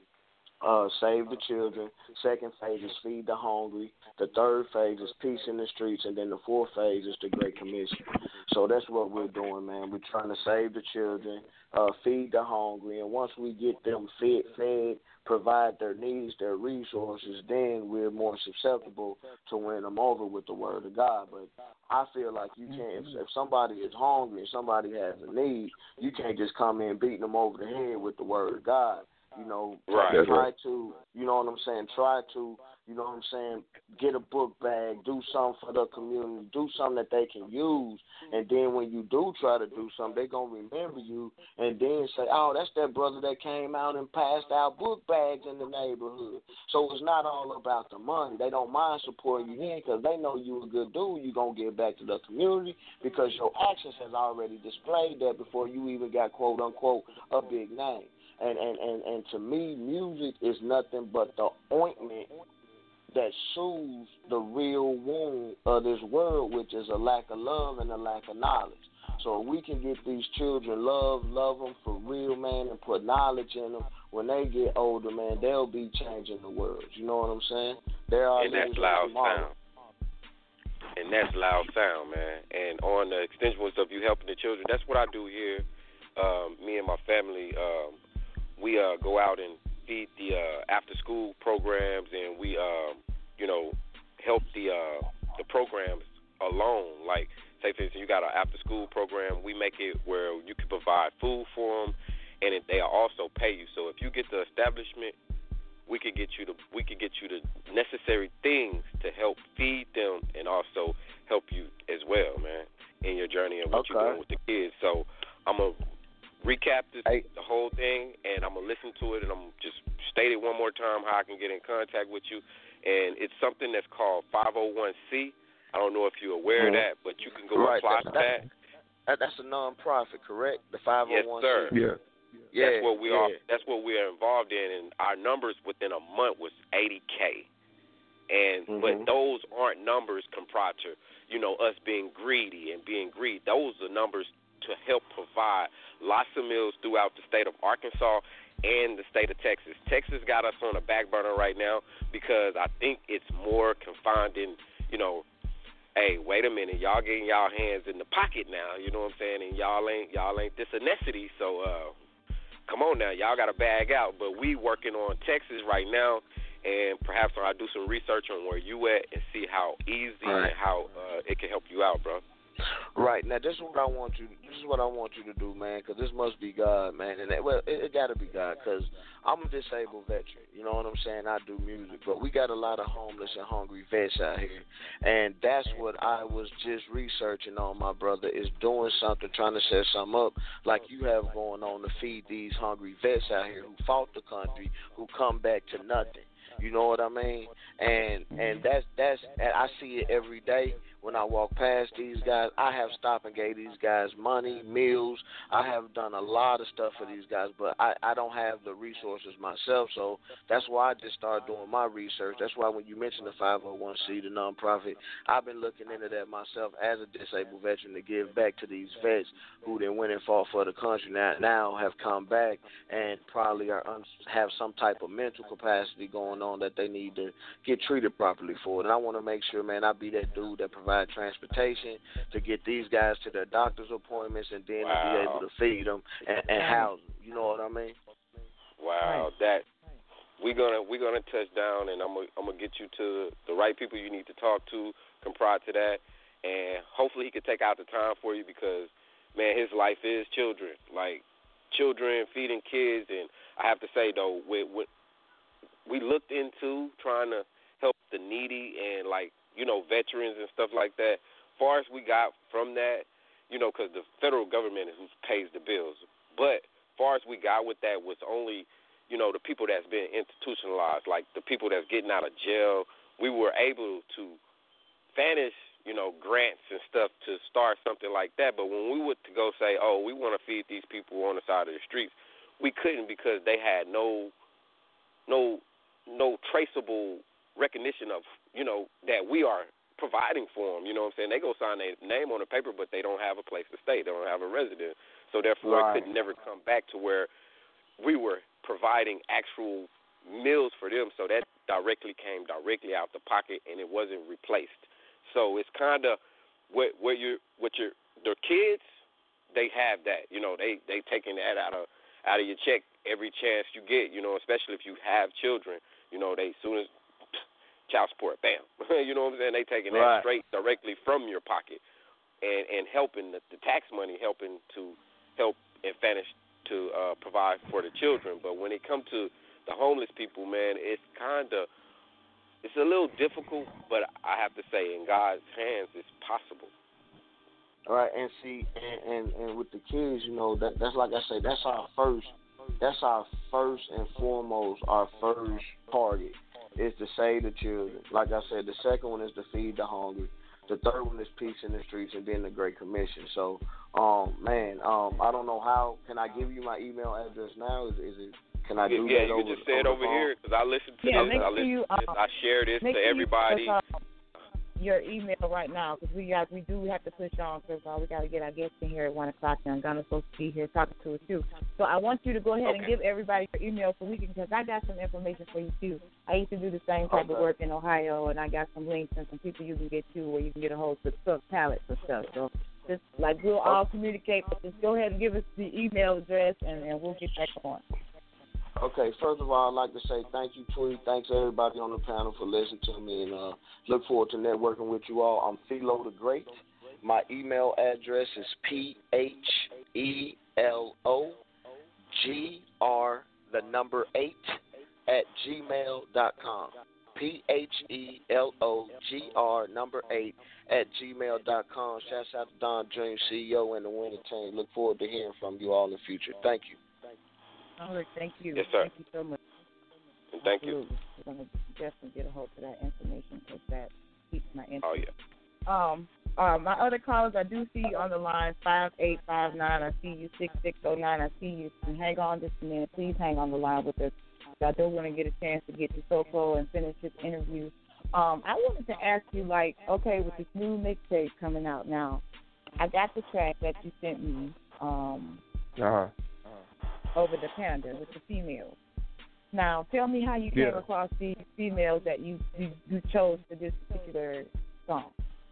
Uh, save the children. Second phase is feed the hungry. The third phase is peace in the streets, and then the fourth phase is the Great Commission. So that's what we're doing, man. We're trying to save the children, uh, feed the hungry, and once we get them fed, fed, provide their needs, their resources, then we're more susceptible to win them over with the Word of God. But I feel like you can't. If, if somebody is hungry and somebody has a need, you can't just come in beating them over the head with the Word of God. You know, right. try right. to, you know what I'm saying, try to, you know what I'm saying, get a book bag, do something for the community, do something that they can use, and then when you do try to do something, they're going to remember you and then say, oh, that's that brother that came out and passed out book bags in the neighborhood. So it's not all about the money. They don't mind supporting you in because they know you a good dude. You're going to give back to the community because your actions has already displayed that before you even got, quote, unquote, a big name. And, and, and, and to me, music is nothing but the ointment that soothes the real wound of this world, which is a lack of love and a lack of knowledge. So if we can get these children love, love them for real, man, and put knowledge in them, when they get older, man, they'll be changing the world. You know what I'm saying? There are and that's loud sound. And that's loud sound, man. And on the extension of you helping the children, that's what I do here. Um, me and my family, um, we uh, go out and feed the uh, after-school programs, and we, um, you know, help the uh, the programs alone. Like, say, for instance, you got an after-school program. We make it where you can provide food for them, and they also pay you. So if you get the establishment, we can get you the we can get you the necessary things to help feed them and also help you as well, man, in your journey and what okay. you're doing with the kids. So I'm a recap this, hey. the whole thing, and I'm going to listen to it, and I'm just state it one more time how I can get in contact with you. And it's something that's called five oh one c. I don't know if you're aware mm-hmm. of that, but you can go right. apply that's, to that. that. That's a non-profit, correct? The five oh one c? Yes, sir. Yeah. Yeah, that's what we yeah. are. That's what we are involved in, and our numbers within a month was eighty K. And mm-hmm. but those aren't numbers compared to, you know, us being greedy and being greedy. Those are numbers to help provide lots of meals throughout the state of Arkansas and the state of Texas. Texas got us on a back burner right now because I think it's more confined in, you know, hey, wait a minute, y'all getting y'all hands in the pocket now, you know what I'm saying, and y'all ain't y'all ain't this a necessity, so uh, come on now, y'all got to bag out. But we working on Texas right now, and perhaps I'll do some research on where you at and see how easy right. and how uh, it can help you out, bro. Right now, this is what I want you. This is what I want you to do, man. Because this must be God, man. And that, well, it, it got to be God. Because I'm a disabled veteran. You know what I'm saying? I do music, but we got a lot of homeless and hungry vets out here, and that's what I was just researching on, my brother. Is doing something, trying to set something up like you have going on to feed these hungry vets out here who fought the country, who come back to nothing. You know what I mean? And and that's that's and I see it every day when I walk past these guys. I have stopped and gave these guys money, meals. I have done a lot of stuff for these guys, but I, I don't have the resources myself. So that's why I just started doing my research. That's why when you mentioned the five oh one c, the nonprofit, I've been looking into that myself as a disabled veteran to give back to these vets who then went and fought for the country now, now have come back and probably are un- have some type of mental capacity going on that they need to get treated properly for it. And I want to make sure, man, I be that dude that provides transportation to get these guys to their doctor's appointments and then wow. to be able to feed them and, and house them. You know what I mean? Wow, that we're gonna we're gonna touch down, and I'm gonna I'm gonna get you to the right people you need to talk to. Compare to that, and hopefully he could take out the time for you because, man, his life is children, like children, feeding kids. And I have to say, though, we, we, we looked into trying to help the needy and, like, you know, veterans and stuff like that. Far as we got from that, you know, because the federal government is who pays the bills. But far as we got with that was only, you know, the people that's been institutionalized, like the people that's getting out of jail. We were able to vanish, you know, grants and stuff to start something like that. But when we went to go say, oh, we want to feed these people on the side of the streets, we couldn't because they had no, no, no traceable recognition of, you know, that we are providing for them. You know what I'm saying? They go sign their name on the paper, but they don't have a place to stay. They don't have a residence. So therefore, right. it could never come back to where we were providing actual meals for them. So that directly came directly out the pocket, and it wasn't replaced. So it's kind of what what you what your the kids, they have that. You know, they they taking that out of out of your check every chance you get. You know, especially if you have children. You know, they soon as child support, bam. You know what I'm saying? They taking that right. straight directly from your pocket, and and helping the, the tax money helping to help and finish to uh, provide for the children. But when it comes to the homeless people, man, it's kind of it's a little difficult, but I have to say, in God's hands, it's possible. All right, and see, and, and, and with the kids, you know, that that's like I say, that's our first, that's our first and foremost, our first target is to save the children. Like I said, the second one is to feed the hungry. The third one is peace in the streets, and then the Great Commission. So, um, man, um, I don't know how. Can I give you my email address now? Is, is it? Can I do yeah, that you over, can just say it over phone? here because I listen to yeah, this. make I sure listen you, to this. um, I share this make to sure everybody. You put, uh, your email right now because we got we do have to push on because uh, we got to get our guests in here at one o'clock. And Gunna's supposed to be here talking to us too. So I want you to go ahead okay. and give everybody your email so we can because I got some information for you too. I used to do the same type okay. of work in Ohio, and I got some links and some people you can get to where you can get a hold of stuff, pallets and stuff. So just like we'll all communicate, but just go ahead and give us the email address, and, and we'll get back on. Okay, first of all, I'd like to say thank you, Tweet. Thanks, everybody on the panel, for listening to me, and uh, look forward to networking with you all. I'm Philo the Great. My email address is P H E L O G R, the number eight, at gmail dot com. P H E L O G R, number eight, at gmail dot com. Shouts out to Don Dream, C E O, and the winning team. Look forward to hearing from you all in the future. Thank you. All right, thank you. Yes, sir. Thank you so much. And thank Absolutely. you. We're going to definitely get a hold of that information because that keeps my interest. Oh, yeah. Um, uh, my other callers, I do see you on the line, five eight five nine. I see you, six six oh nine. I see you. And hang on just a minute. Please hang on the line with us. I do want to get a chance to get to Soko and finish this interview. Um, I wanted to ask you, like, okay, with this new mixtape coming out now, I got the track that you sent me. Um, uh-huh. over the Panda with the females. Now, tell me how you came yeah. across these females that you, you you chose for this particular song.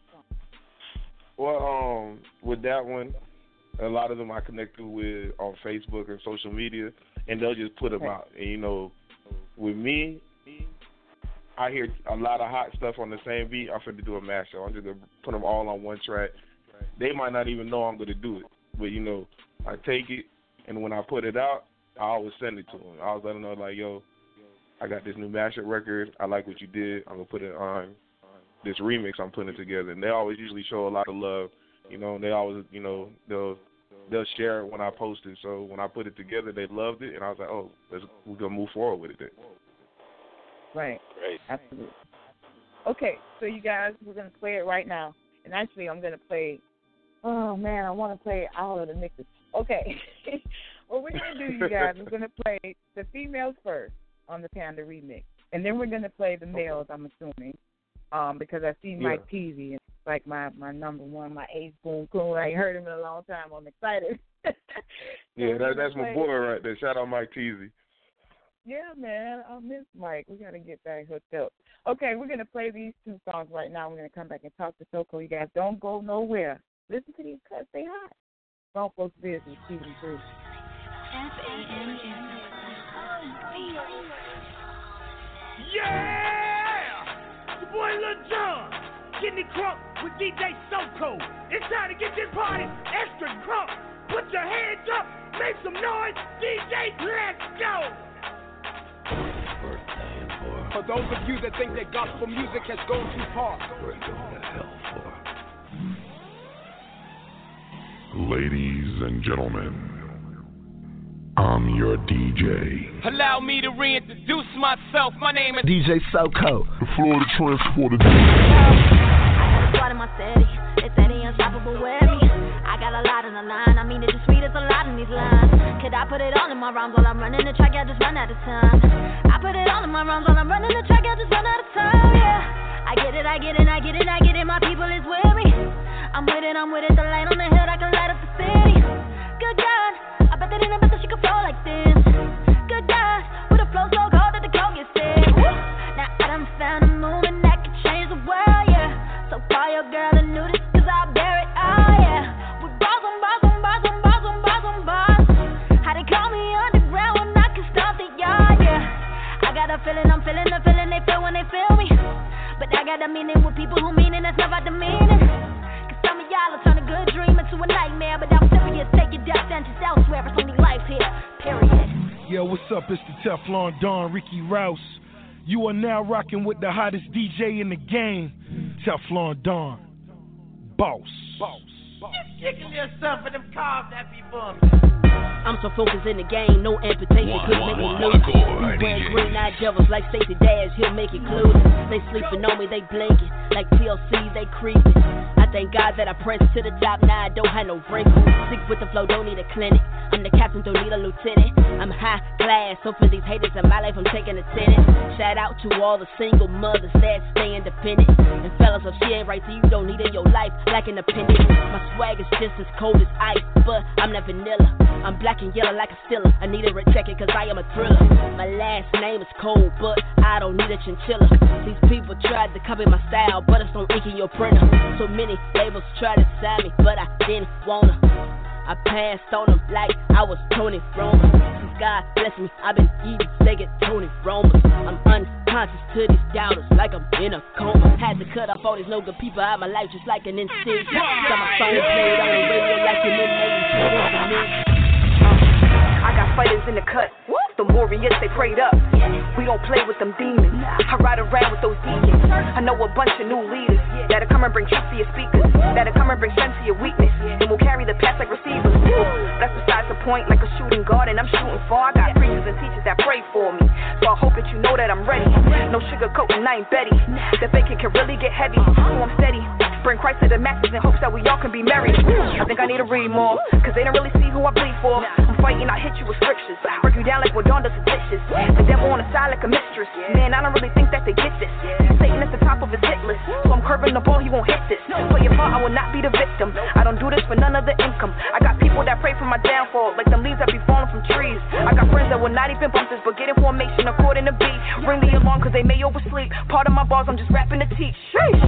Well, um, with that one, a lot of them I connected with on Facebook and social media, and they'll just put them okay. out. And, you know, with me, I hear a lot of hot stuff on the same beat. I'm finna do a mashup. I'm just going to put them all on one track. They might not even know I'm going to do it, but, you know, I take it. And when I put it out, I always send it to them. I always let them know, like, yo, I got this new mashup record. I like what you did. I'm going to put it on this remix I'm putting together. And they always usually show a lot of love. You know, they always, you know, they'll they'll share it when I post it. So when I put it together, they loved it. And I was like, oh, let's, we're going to move forward with it then. Right. Great. Absolutely. Okay, so you guys, we're going to play it right now. And actually, I'm going to play, oh, man, I want to play all of the mixes. Okay. What we're going to do, you guys, we're going to play the females first on the Panda remix. And then we're going to play the males, I'm assuming, um, because I see Mike yeah. Peasy. And it's like my, my number one, my ace boom cool. I ain't heard him in a long time. I'm excited. so yeah, that, that's my boy right there. Shout out Mike Peasy. Yeah, man. I miss Mike. We got to get back hooked up. Okay, we're going to play these two songs right now. We're going to come back and talk to Soko. You guys don't go nowhere. Listen to these cuts. Stay hot. Grown Folks Business, Season three. F A M is Yeah! Your boy Lil Jon. getting it crunk with D J Soko. It's time to get this party extra crunk. Put your hands up, make some noise. D J, let's go. For those of you that think that gospel music has gone too far, we're going to hell for. Ladies and gentlemen, I'm your D J. Allow me to reintroduce myself. My name is D J Soko, the Florida Transporter. I got a in my city. They say they unstoppable with me. I got a lot on the line. I mean, it's the sweetest a lot in these lines. Could I put it all in my rhymes while I'm running the track? I just run out of time. I put it all in my rhymes while I'm running the track. I just run out of time. Yeah, I get it, I get it, I get it, I get it. My people is with me. I'm with it, I'm with it. The light on the hill, I can light up the city. Good God, I bet that in a bet that she can flow like this. Good God, with a flow so cold that the cold gets sick. Now I done found a movement that can change the world, yeah. So call your girl and knew this, cause I'll bear it, oh yeah. With bars on bars on bars on bars on bars on bars. How they call me underground when I can stop the yard, yeah. I got a feeling, I'm feeling the feeling they feel when they feel me. But I got a meaning with people who mean it, that's never the meaning. Some of y'all will turn a good dream into a nightmare, but I'm serious. Take your death sentence elsewhere. It's only life here. Period. Yo, what's up? It's the Teflon Don, Ricky Rouse. You are now rocking with the hottest D J in the game, Teflon Don. Boss. Boss. Just kicking yourself in them cars that be bumping. I'm so focused in the game, no amputation could make me lose. These brand green eyed devils like Stacey Dash, he'll make it clue. They sleeping on me, they blinking. Like T L C, they creeping. I thank God that I pressed to the top, now I don't have no wrinkles. Sick with the flow, don't need a clinic. I'm the captain, don't need a lieutenant. I'm high class, so for these haters in my life, I'm taking a tenant. Shout out to all the single mothers that stay independent. And fellas, if she ain't right to you, don't need in your life like an appendix. My swag is just as cold as ice, but I'm not vanilla. I'm black and yellow like a stiller. I need a red check it cause I am a thriller. My last name is Cold, but I don't need a chinchilla. These people tried to copy my style, but it's on ink in your printer. So many labels tried to sign me, but I didn't wanna. I passed on them like I was Tony Romo. Since God bless me, I've been eating, they get Tony Romo. I'm unconscious to these doubters like I'm in a coma. Had to cut off all these no good people out of my life just like an incision. Got my phone played on the radio like an inmate. I got fighters in the cut. The warriors, they prayed up. We don't play with them demons. I ride around with those demons. I know a bunch of new leaders that'll come and bring truth to your speakers, that'll come and bring strength to your weakness, and will carry the pass like receivers. That's besides the point, like a shooting guard, and I'm shooting far. I got preachers and teachers that pray for me, so I hope that you know that I'm ready. No sugarcoating, I ain't Betty. The faking can really get heavy, so I'm steady. Bring Christ to the masses in hopes that we all can be married. I think I need to read more, cause they don't really see who I bleed for. I'm fighting, I hit you with scriptures, break you down like what Dawn does the dishes. The devil on the side like a mistress. Man, I don't really think that they get this. Satan at the top of his hit list, so I'm curving the ball, he won't hit this. Play your part, I will not be the victim. I don't do this for none of the income. I got people that pray for my downfall, like them leaves that be falling from trees. I got friends that will not even bump this, but get in formation according to beat. Ring the alarm cause they may oversleep. Part of my bars, I'm just rapping to teach.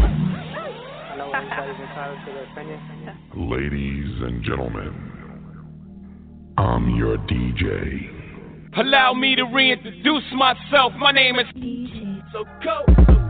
Ladies and gentlemen, I'm your D J. Allow me to reintroduce myself. My name is D J Soko.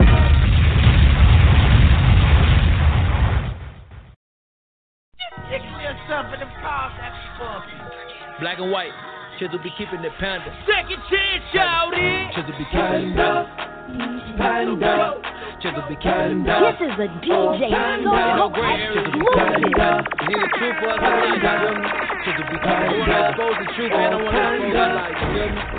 Kicking yourself in them cars that be bumping. Black and white, kids will be keeping their panda. Second chance, shouty. Kids will be keeping panda. Panda. Kids will be keeping panda. This is a D J Soko exclusive. Need the truth for us to leave, kids will be keeping panda. I want to expose the truth, man. I don't want to expose the lies, you feel me?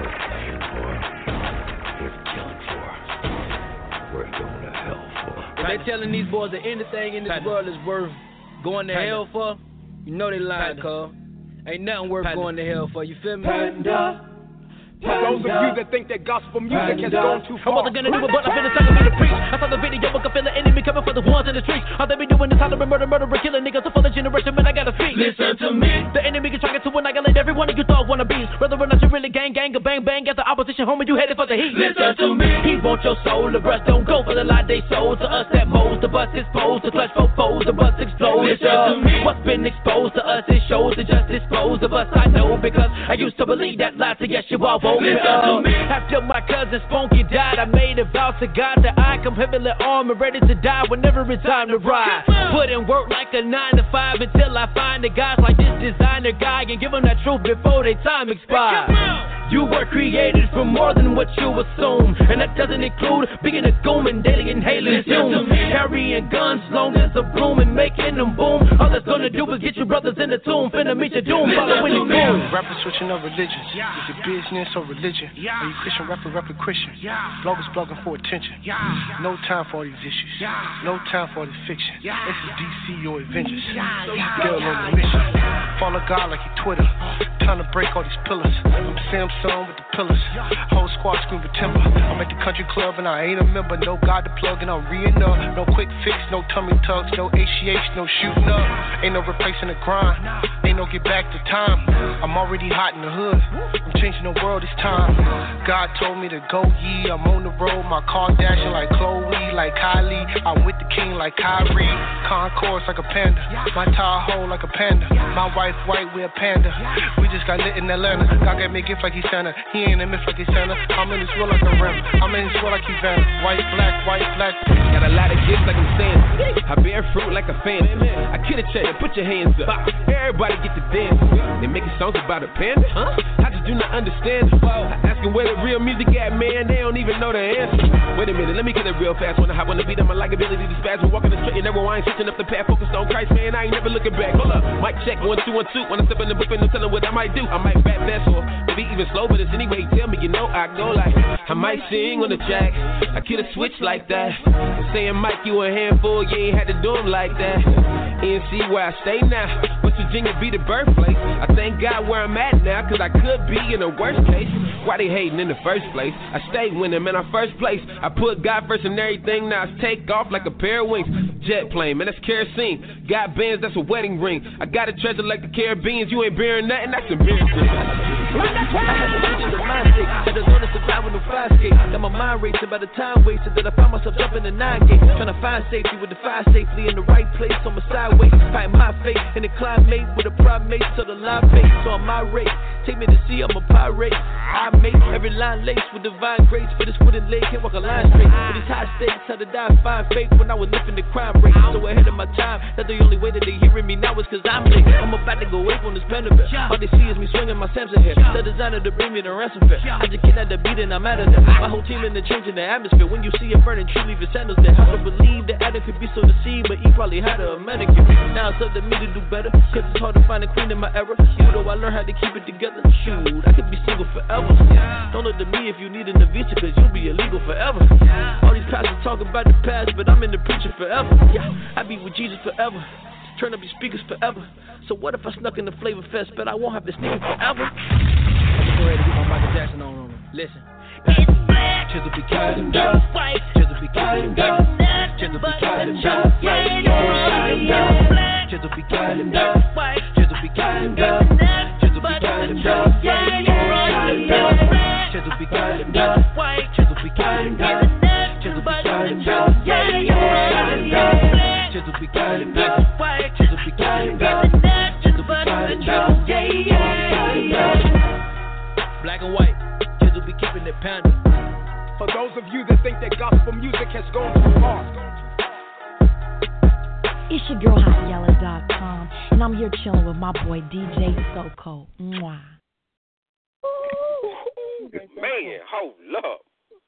They're telling these boys that anything in this Panda. world is worth going to Panda. hell for, you know they lying, cuz. Ain't nothing worth Panda. going to hell for, you feel me? Panda. For those of you that think that gospel music has gone too far, I wasn't gonna do it, but I feel it's time for me to preach. I saw the video, I can feel the enemy coming for the ones in the streets. All they be doing is hollering murder, murder, killing niggas for the generation, but I gotta speak. Listen to me. The enemy can try to annihilate every one of you thought wanna be. Whether or not you really gang, gang, or bang, bang, at the opposition, homie, you headed for the heat. Listen to me. He wants your soul, the breath don't go for the lie they sold. To us that moles, the bus exposed, the clutch for foes, the bus explode. Listen to me. What's been exposed to us, it shows to just dispose of us. I know because I used to believe that lie to yes, you all moment. Uh, after my cousin Spunky died, I made a vow to God that I come heavily armed and ready to die whenever it's time to ride. Put in work like a nine to five until I find the guys like this designer guy and give them that truth before their time expires. You were created for more than what you assume, and that doesn't include being a goon and daily inhaling doom. Carrying guns long as a broom and making them boom. All that's gonna do is get your brothers in the tomb, finna meet your doom, following the boom. Rappers switching up religions. Is it business or religion? Are you Christian rapper, rapper Christian? Bloggers blogging for attention. No time for all these issues. No time for all this fiction. This is D C or Avengers. Girl on the mission. Follow God like he Twitter. Time to break all these pillars. I'm Samsung with the pillars. Whole squad scream with timber. I'm at the country club and I ain't a member. No God to plug and I'm re-ing up. No quick fix, no tummy tucks, no H G H, no shooting up. Ain't no replacing the grind. Ain't no get back to time. I'm already hot in the hood. I'm changing the world this time. God told me to go ye. I'm on the road. My car dashing like Chloe, like Kylie. I'm with the king like Kyrie. Concourse like a panda. My Tahoe like a panda. My wife white, we a panda. We just got lit in Atlanta. God got me a gift like he Santa. He ain't a myth like he Santa. I'm in this world like a rim. I'm in this world like he Vanna. White, black, white, black. Got a lot of gifts like I'm saying. I bear fruit like a fan. I kid a check, put your hands up. Everybody get to dance. They making songs about a panda? Huh? I just do not understand. I asking where the real music at, man. They don't even know the answer. Wait a minute, let me get it real fast. Wanna hop on the beat, I'm a like ability to spaz. We're walking the straight and narrow. I ain't switching up the path. Focused on Christ, man. I ain't never looking back. Hold up, mic check, one, two, one, two. When I step in the booth, no telling what I might do. I might rap fast or maybe even slow, but it's anyway. Tell me, you know, I go like I might sing on the jack. I could have switched like that. I'm saying, Mike, you a handful. You ain't had to do 'em like that. N C where I stay now, but Virginia be the birthplace. I thank God where I'm at now, cause I could be in a worse place. Why they hating in the first place? I stay winning, man, I first place. I put God first in everything, now it's take off like a pair of wings. Jet plane, man, that's kerosene. Got bands, that's a wedding ring. I got a treasure like the Caribbeans, you ain't bearing nothing, that's embarrassing. Had to learn to survive with no fire skate. Got my mind racing by the time wasted that I found myself jumping the nine gate. Trying to find safety with the fire safely in the right place on my sideways. Fight my fate in the climate with a primate to the live base. So I'm my race. Take me to see I'm a pirate. I make every line laced with divine grace. For this wooden leg, can't walk a line straight. With these high stakes, had to die fine fake when I was lifting the crime rate. So ahead of my time, that the only way that they hearing me now is cause I'm late. I'm about to go away from this panda. All they see is me swinging my Samson here. The designer to bring me the ransom fare. I just kidnapped the beat and I'm out of there. My whole team in the change in the atmosphere. When you see it burning, tree leave your sandals there. Hard to believe that Adam could be so deceived, but he probably had a mannequin. Now it's up to me to do better, cause it's hard to find a queen in my era. Even though I learned how to keep it together. Shoot, I could be single forever. Don't look to me if you need a visa, cause you'll be illegal forever. All these pastors talking about the past, but I'm in the preacher forever. Yeah, I be with Jesus forever. Turn up your speakers forever. So what if I snuck in the Flavor Fest, but I won't have this name forever? I'm go ready to get my Michael Jackson on on me. Listen. Chisel be cutting down, chisel be cutting down, chisel be cutting down, chisel be cutting down, chisel be cutting down, chisel be cutting down, chisel be cutting down, chisel be cutting down, chisel be cutting down, chisel be cutting down, chisel be cutting down, chisel be cutting down, black and white. Be keeping it pounding. For those of you that think that gospel music has gone too far, it's your girl hot yella dot com, and I'm here chilling with my boy D J Soko. Mwah. Man, hold up.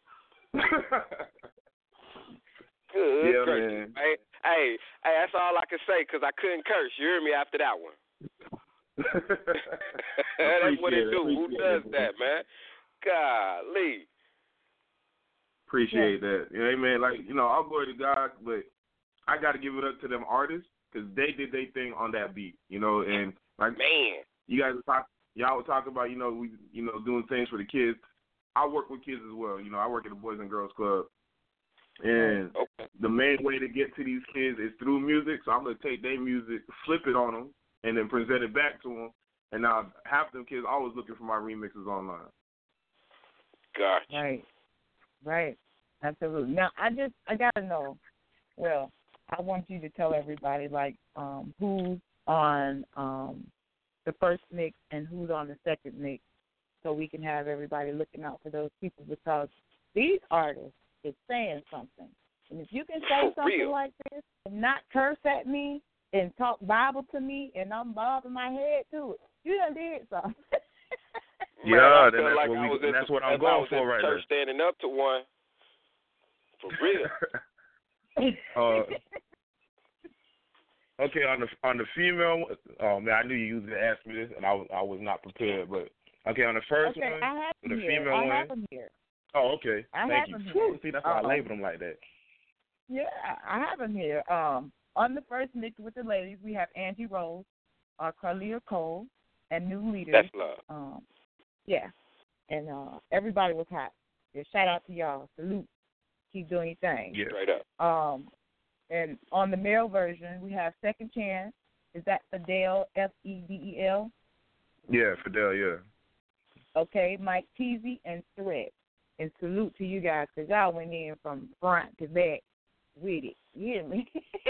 Good yeah, gracious. Man. Hey, hey, hey, that's all I can say because I couldn't curse. You hear me after that one. That's what it do. Who does it, that, man? Golly. Appreciate yeah. that. You know, hey, man, like, you know, I'll go to God, but I got to give it up to them artists because they did their thing on that beat, you know, and like, man, you guys were talk, y'all were talking about, you know, we, you know, doing things for the kids. I work with kids as well. You know, I work at the Boys and Girls Club, and okay. the main way to get to these kids is through music. So I'm gonna take their music, flip it on them, and then present it back to them. And now half them kids always looking for my remixes online. Gotcha. Right, right, absolutely. Now I just I gotta know. Well, I want you to tell everybody like um, who's on um, the first mix and who's on the second mix so we can have everybody looking out for those people, because these artists is saying something. And if you can say For something real. like this and not curse at me and talk Bible to me and I'm bobbing my head to it, you done did something. Yeah, Man, I then feel that's like what I we- was and at that's the- what I'm as I going was for at the right church there. standing up to one. For real. Uh, okay, on the on the female, oh man, I knew you was gonna ask me this, and I was I was not prepared. But okay, on the first Okay, one, I have the them here. female I one. have them here. Oh, okay. I Thank have you. them Whew, here. see, that's why Um, I labeled them like that. Yeah, I have them here. Um, on the first mix with the ladies, we have Angie Rose, uh, Carlia Cole, and new leaders. That's love. Um, yeah, and uh, everybody was hot. Yeah, shout out to y'all. Salute. Keep doing your thing. Yeah. Straight up. Um, and on the male version, we have Second Chance. Is that Fidel, F E D E L? Yeah, Fidel. Yeah. Okay, Mike Teasy and Thread. And salute to you guys, because y'all went in from front to back with it. You hear me?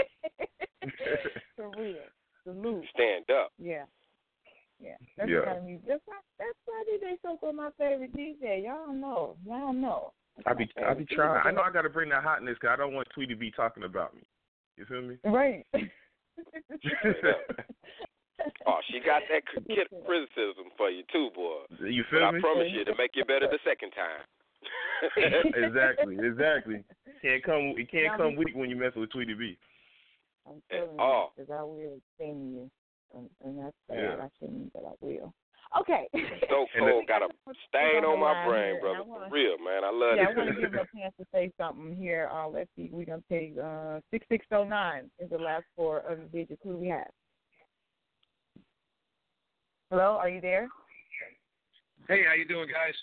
For real. Salute. Stand up. Yeah. Yeah. That's Yeah. the kind of music. That's why, that's why D J Soko my favorite D J. Y'all know. Y'all know. I be I be trying. I know I got to bring that hotness because I don't want Tweety to be talking about me. You feel me? Right. Oh, she got that crit- criticism for you too, boy. You feel but me? I promise you, it'll make you better the second time. Exactly, exactly. Can't come, it can't Now come we- weak when you mess with Tweety B. I'm telling you, all. because I will sing you. And, and that's bad. Yeah. I shouldn't, but I will. Okay. So cold, got a stain on my brain, here, brother. and I wanna- For real, man. I love Yeah, I this. want to give her a chance to say something here. Uh, let's see. We're going to take uh, six six oh nine is the last four of the digits. Who do we have? Hello, are you there? Hey, how you doing, guys?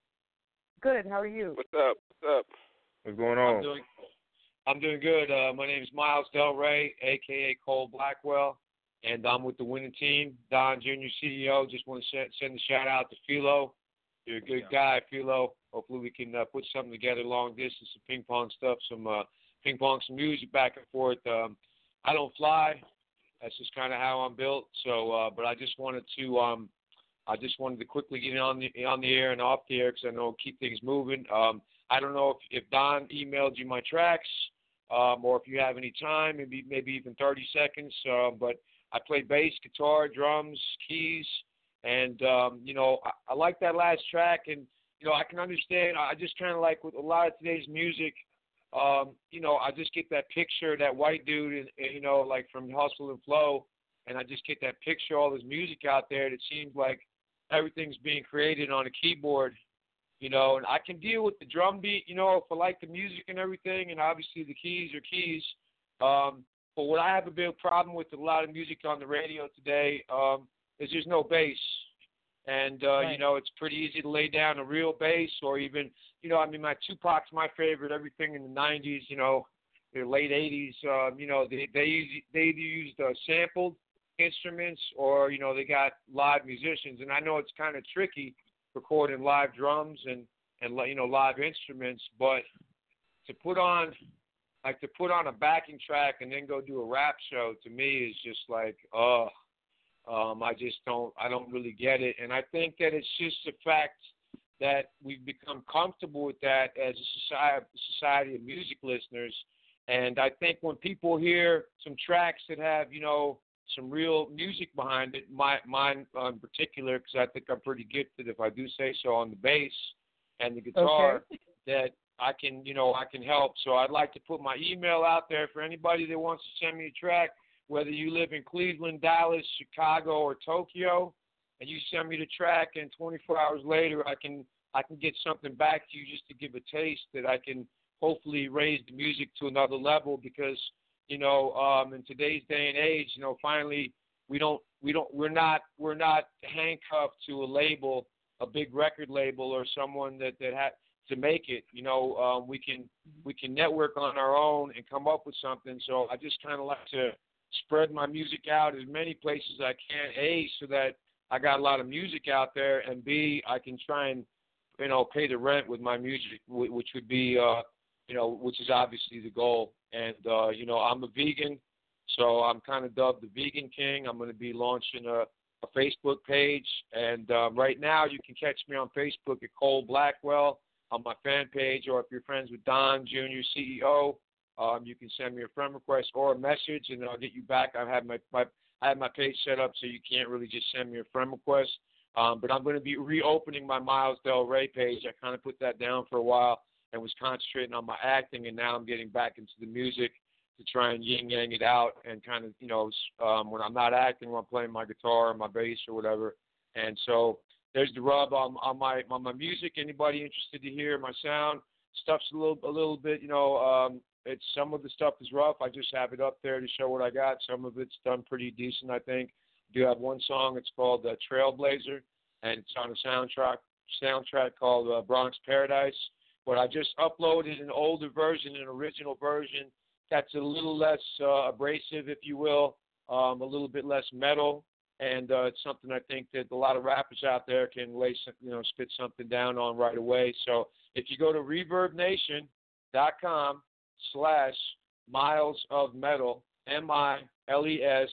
Good. How are you? What's up? What's up? What's going I'm on? doing, I'm doing good. Uh, my name is Miles Del Rey, a k a. Cole Blackwell, and I'm with the winning team. Don Junior C E O. Just want to send a shout-out to Philo. You're a good guy, Philo. Hopefully we can uh, put something together long distance, some ping pong stuff, some uh, ping pong, some music back and forth. Um, I don't fly. That's just kind of how I'm built. So, uh, but I just wanted to, um, I just wanted to quickly get on the on the air and off the air because I know it'll keep things moving. Um, I don't know if, if Don emailed you my tracks, um, or if you have any time, maybe maybe even thirty seconds. Uh, but I play bass, guitar, drums, keys, and um, you know I, I like that last track, and you know I can understand. I just kind of like with a lot of today's music. Um, you know, I just get that picture, that white dude, and, and, you know, like from Hustle and Flow, and I just get that picture, all this music out there that seems like everything's being created on a keyboard, you know, and I can deal with the drum beat, you know, if I like the music and everything, and obviously the keys are keys. Um, but what I have a big problem with a lot of music on the radio today um, is there's no bass. And, uh, right. you know, it's pretty easy to lay down a real bass or even, you know, I mean, my Tupac's my favorite, everything in the nineties, you know, the late eighties, um, you know, they they, use, they either used uh, sampled instruments or, you know, they got live musicians. And I know it's kind of tricky recording live drums and, and, you know, live instruments, but to put on, like to put on a backing track and then go do a rap show to me is just like, oh, Um, I just don't, I don't really get it. And I think that it's just the fact that we've become comfortable with that as a society, society of music listeners. And I think when people hear some tracks that have, you know, some real music behind it, my, mine in particular, because I think I'm pretty gifted, if I do say so, on the bass and the guitar, Okay. that I can, you know, I can help. So I'd like to put my email out there for anybody that wants to send me a track. Whether you live in Cleveland, Dallas, Chicago, or Tokyo, and you send me the track, and twenty-four hours later, I can I can get something back to you just to give a taste that I can hopefully raise the music to another level. Because you know, um, in today's day and age, you know, finally we don't we don't we're not we're not handcuffed to a label, a big record label, or someone that that had to make it. You know, um, we can we can network on our own and come up with something. So I just kind of like to spread my music out as many places as I can, A, so that I got a lot of music out there, and B, I can try and, you know, pay the rent with my music, which would be, uh, you know, which is obviously the goal. And, uh, you know, I'm a vegan, so I'm kind of dubbed the Vegan King. I'm going to be launching a, a Facebook page. And um, right now you can catch me on Facebook at Cole Blackwell on my fan page, or if you're friends with Don Junior C E O, um, you can send me a friend request or a message, and then I'll get you back. I have my, my I have my page set up so you can't really just send me a friend request. Um, but I'm going to be reopening my Miles Del Rey page. I kind of put that down for a while and was concentrating on my acting, and now I'm getting back into the music to try and yin-yang it out and kind of, you know, um, when I'm not acting, when I'm playing my guitar or my bass or whatever. And so there's the rub on, on my on my music. Anybody interested to hear my sound? Stuff's a little a little bit, you know, um, it's some of the stuff is rough. I just have it up there to show what I got. Some of it's done pretty decent, I think. I do have one song. It's called uh, Trailblazer, and it's on a soundtrack soundtrack called uh, Bronx Paradise. But I just uploaded an older version, an original version that's a little less uh, abrasive, if you will, um, a little bit less metal, and uh, it's something I think that a lot of rappers out there can lay, some, you know, spit something down on right away. So if you go to reverb nation dot com slash Miles of Metal, M I L E S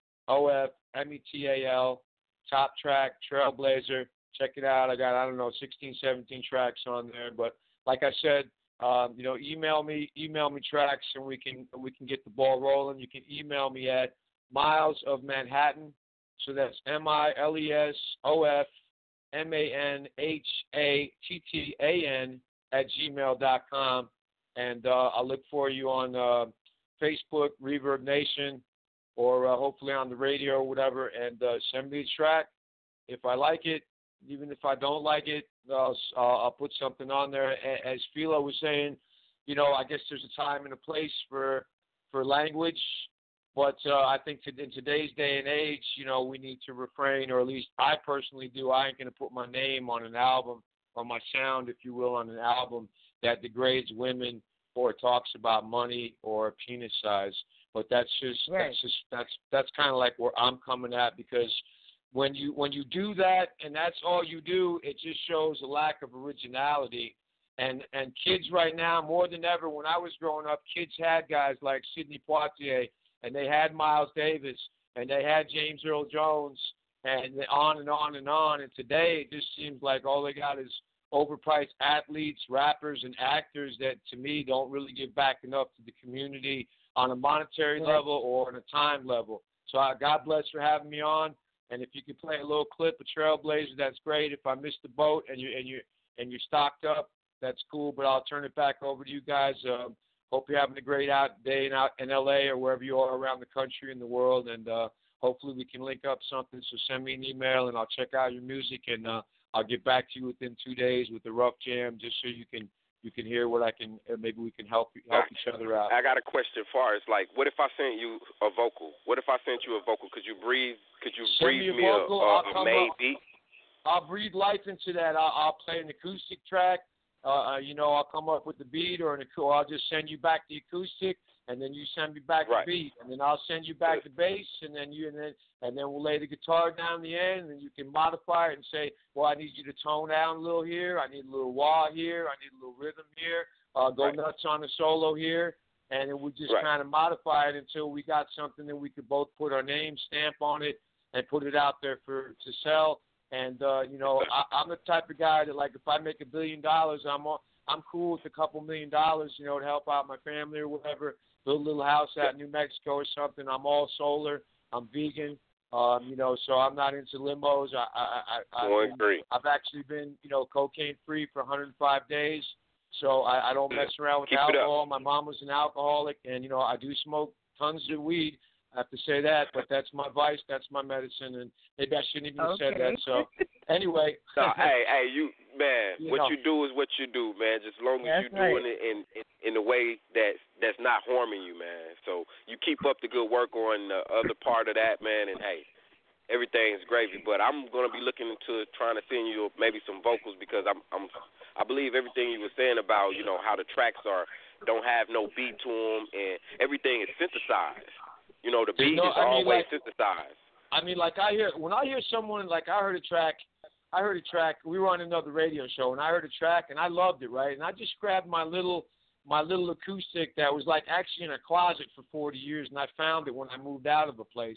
O F M E T A L, top track, Trailblazer, check it out. I got, I don't know, sixteen, seventeen tracks on there, but like I said, Um, you know, email me, email me tracks, and we can we can get the ball rolling. You can email me at Miles of Manhattan, so that's M I L E S O F M A N H A T T A N at gmail dot com, and uh, I'll look for you on uh, Facebook, Reverb Nation, or uh, hopefully on the radio or whatever, and uh, send me a track. If I like it, even if I don't like it, I'll, I'll put something on there. As Philo was saying, you know, I guess there's a time and a place for for language, but uh, I think to, in today's day and age, you know, we need to refrain, or at least I personally do. I ain't going to put my name on an album, or my sound, if you will, on an album that degrades women or talks about money or penis size. But that's just right. that's just that's that's kind of like where I'm coming at, because When you when you do that and that's all you do, it just shows a lack of originality. And and kids right now, more than ever, when I was growing up, kids had guys like Sidney Poitier, and they had Miles Davis, and they had James Earl Jones, and on and on and on. And today it just seems like all they got is overpriced athletes, rappers, and actors that, to me, don't really give back enough to the community on a monetary right. level or on a time level. So uh, God bless for having me on. And if you could play a little clip of Trailblazer, that's great. If I missed the boat and you and you and you're stocked up, that's cool. But I'll turn it back over to you guys. Uh, hope you're having a great out day in out in L A or wherever you are around the country and the world. And uh, hopefully we can link up something. So send me an email and I'll check out your music, and uh, I'll get back to you within two days with the rough jam, just so you can you can hear what I can. Uh, maybe we can help help each other out. I got a question for us. Like, what if I sent you a vocal? What if I sent you a vocal? Could you breathe? Could you Send breathe me a me vocal, a, I'll a come main up. beat? I'll breathe life into that. I'll, I'll play an acoustic track. Uh, you know, I'll come up with the beat, or an or I'll just send you back the acoustic, and then you send me back right. the beat, and then I'll send you back the bass, and then you and then and then we'll lay the guitar down the end, and you can modify it and say, well, I need you to tone down a little here. I need a little wah here. I need a little rhythm here. Uh, go right. nuts on the solo here. And then we just right. kind of modify it until we got something that we could both put our name stamp on it and put it out there for to sell. And uh, you know, I, I'm the type of guy that, like, if I make a billion dollars, I'm all, I'm cool with a couple million dollars, you know, to help out my family or whatever. Build a little house out in New Mexico or something. I'm all solar. I'm vegan. Um, you know, so I'm not into limos. I, I, I, Going I've, free. I've actually been, you know, cocaine free for one hundred five days. So I, I don't mess around with Keep alcohol. My mom was an alcoholic, and, you know, I do smoke tons of weed. I have to say that, but that's my vice. That's my medicine, and maybe I shouldn't even have okay. said that. So anyway. No, hey, hey, you, man, you what know. you do is what you do, man, just as long as That's you're right. doing it in, in, in a way that's, that's not harming you, man. So you keep up the good work on the other part of that, man, and, hey, everything's gravy. But I'm going to be looking into trying to send you maybe some vocals, because I'm, I'm I believe everything you were saying about, you know, how the tracks are, don't have no beat to them, and everything is synthesized. You know, the beat no, is I mean, always like, synthesized. I mean, like, I hear, when I hear someone, like, I heard a track, I heard a track, we were on another radio show, and I heard a track, and I loved it, right? And I just grabbed my little, my little acoustic that was, like, actually in a closet for forty years, and I found it when I moved out of a place.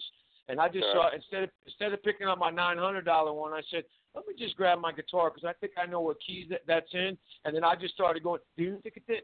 And I just Uh. saw instead of instead of picking up my nine hundred dollar one, I said, let me just grab my guitar because I think I know what keys that, that's in. And then I just started going, and,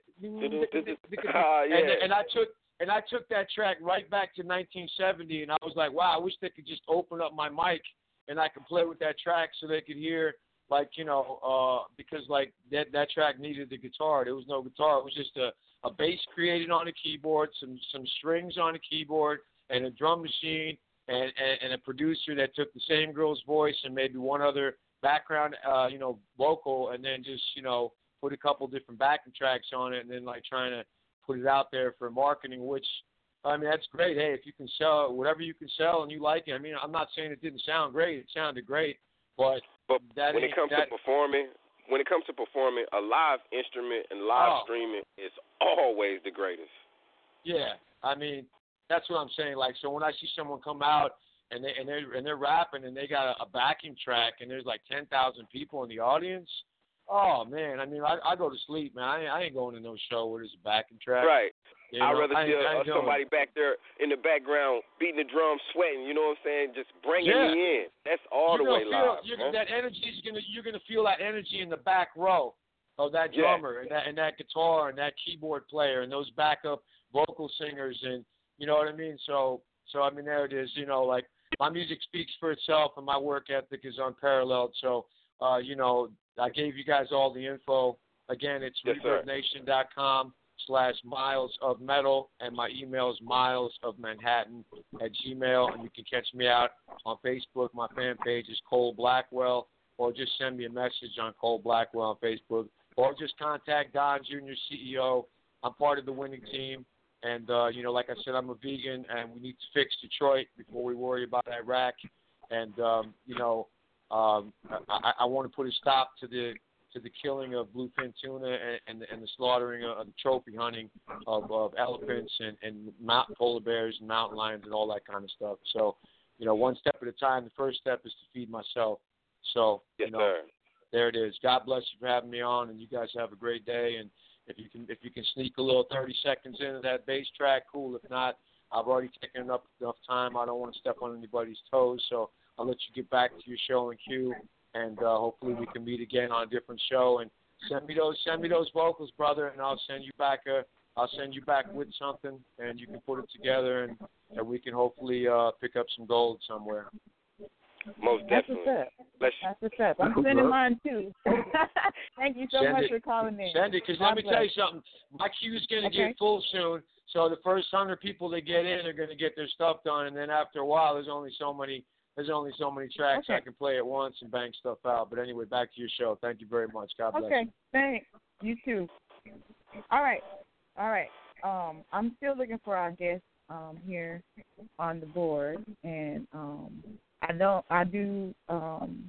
Ah, yeah. and, and I took and I took that track right back to nineteen seventy, and I was like, wow, I wish they could just open up my mic and I could play with that track so they could hear, like, you know, uh, because like that that track needed the guitar. There was no guitar. It was just a, a bass created on a keyboard, some some strings on a keyboard, and a drum machine. And, and, and a producer that took the same girl's voice and maybe one other background, uh, you know, vocal, and then just, you know, put a couple different backing tracks on it, and then like trying to put it out there for marketing. Which, I mean, that's great. Hey, if you can sell whatever you can sell and you like it. I mean, I'm not saying it didn't sound great. It sounded great, but but that when it comes that, to performing, when it comes to performing, a live instrument and live oh. streaming is always the greatest. Yeah, I mean. That's what I'm saying. Like, so when I see someone come out and they and they and they're rapping and they got a, a backing track and there's like ten thousand people in the audience, oh man, I mean, I, I go to sleep, man. I ain't, I ain't going to no show where there's a backing track. Right. You I'd know, rather I see ain't- I uh, ain't doing somebody it. back there in the background beating the drum, sweating. You know what I'm saying? Just bringing Yeah. me in. That's all You're the way gonna feel, live. you're, man. that energy is gonna you're gonna feel that energy in the back row of that Yeah. drummer and that and that guitar and that keyboard player and those backup vocal singers, and you know what I mean. So so I mean there it is. You know, like my music speaks for itself and my work ethic is unparalleled. So uh, you know, I gave you guys all the info. Again, it's Yes, sir. reverb nation dot com slash miles of metal, and my email is miles of manhattan at gmail, and you can catch me out on Facebook. My fan page is Cole Blackwell, or just send me a message on Cole Blackwell on Facebook, or just contact Don Junior C E O. I'm part of the winning team, and uh, you know, like I said, I'm a vegan, and we need to fix Detroit before we worry about Iraq. And um, you know, um, I, I want to put a stop to the to the killing of bluefin tuna and, and, the, and the slaughtering of the trophy hunting of, of elephants and, and mountain polar bears and mountain lions and all that kind of stuff. So, you know, one step at a time. The first step is to feed myself. So, Yes, you know, sir. there it is. God bless you for having me on, and you guys have a great day. And if you can, if you can sneak a little thirty seconds into that bass track, cool. If not, I've already taken enough enough time. I don't want to step on anybody's toes, so I'll let you get back to your show and cue. And uh, hopefully we can meet again on a different show. And send me those, send me those vocals, brother, and I'll send you back a, I'll send you back with something, and you can put it together, and, and we can hopefully uh, pick up some gold somewhere. Most That's definitely. what's up. Let's, That's what's up. I'm sending mine too. Thank you so Send much it. for calling in. Send it, because God let me bless. tell you something. My queue's going to Okay. get full soon, so the first hundred people that get in are going to get their stuff done, and then after a while, there's only so many. There's only so many tracks Okay. I can play at once and bang stuff out. But anyway, back to your show. Thank you very much. God bless Okay, you. thanks. You too. All right, all right. Um, I'm still looking for our guest um, here on the board, and um, I don't. I do. Um,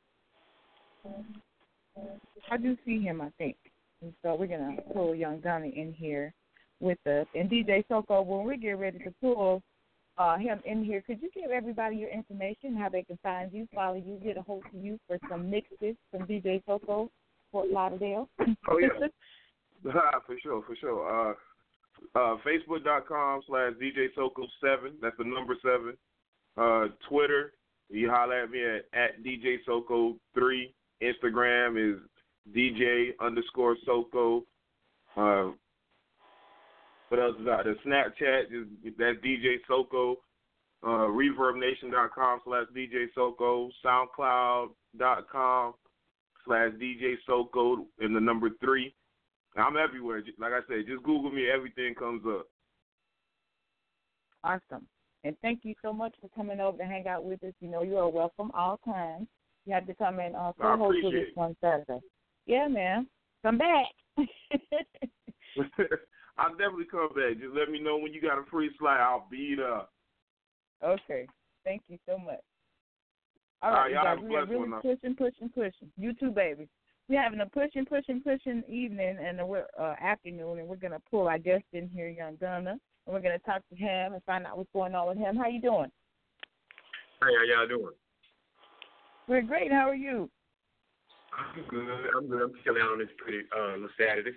I do see him. I think, and so we're gonna pull Young Gunna in here with us. And D J Soko, when we get ready to pull uh, him in here, could you give everybody your information, how they can find you, follow you, get a hold of you for some mixes from D J Soko, Fort Lauderdale? Oh, yeah. for sure, for sure. Uh, uh, Facebook.com slash DJ Soko seven. That's the number seven. Uh, Twitter, you holler at me at, at D J Soko three. Instagram is D J underscore Soko. Uh, what else is out there? Snapchat is that's D J Soko. Uh, ReverbNation.com slash DJ Soko. SoundCloud.com slash DJ Soko and the number three. I'm everywhere. Like I said, just Google me. Everything comes up. Awesome. And thank you so much for coming over to hang out with us. You know, you are welcome all time. You have to come in uh, I co-host with appreciate us it. one Saturday. Yeah, man. Come back. I'll definitely come back. Just let me know when you got a free slide. I'll beat up. Okay. Thank you so much. All All right, right, you y'all guys, have a we are blessed really one now. pushing, pushing, pushing. You too, baby. We're having a pushing, pushing, pushing evening and we're uh, afternoon, and we're going to pull our guest in here, Young Gunna, and we're going to talk to him and find out what's going on with him. How you doing? Hey, how y'all doing? We're great. How are you? I'm good. I'm good. I'm chilling out on this pretty uh, little Saturday.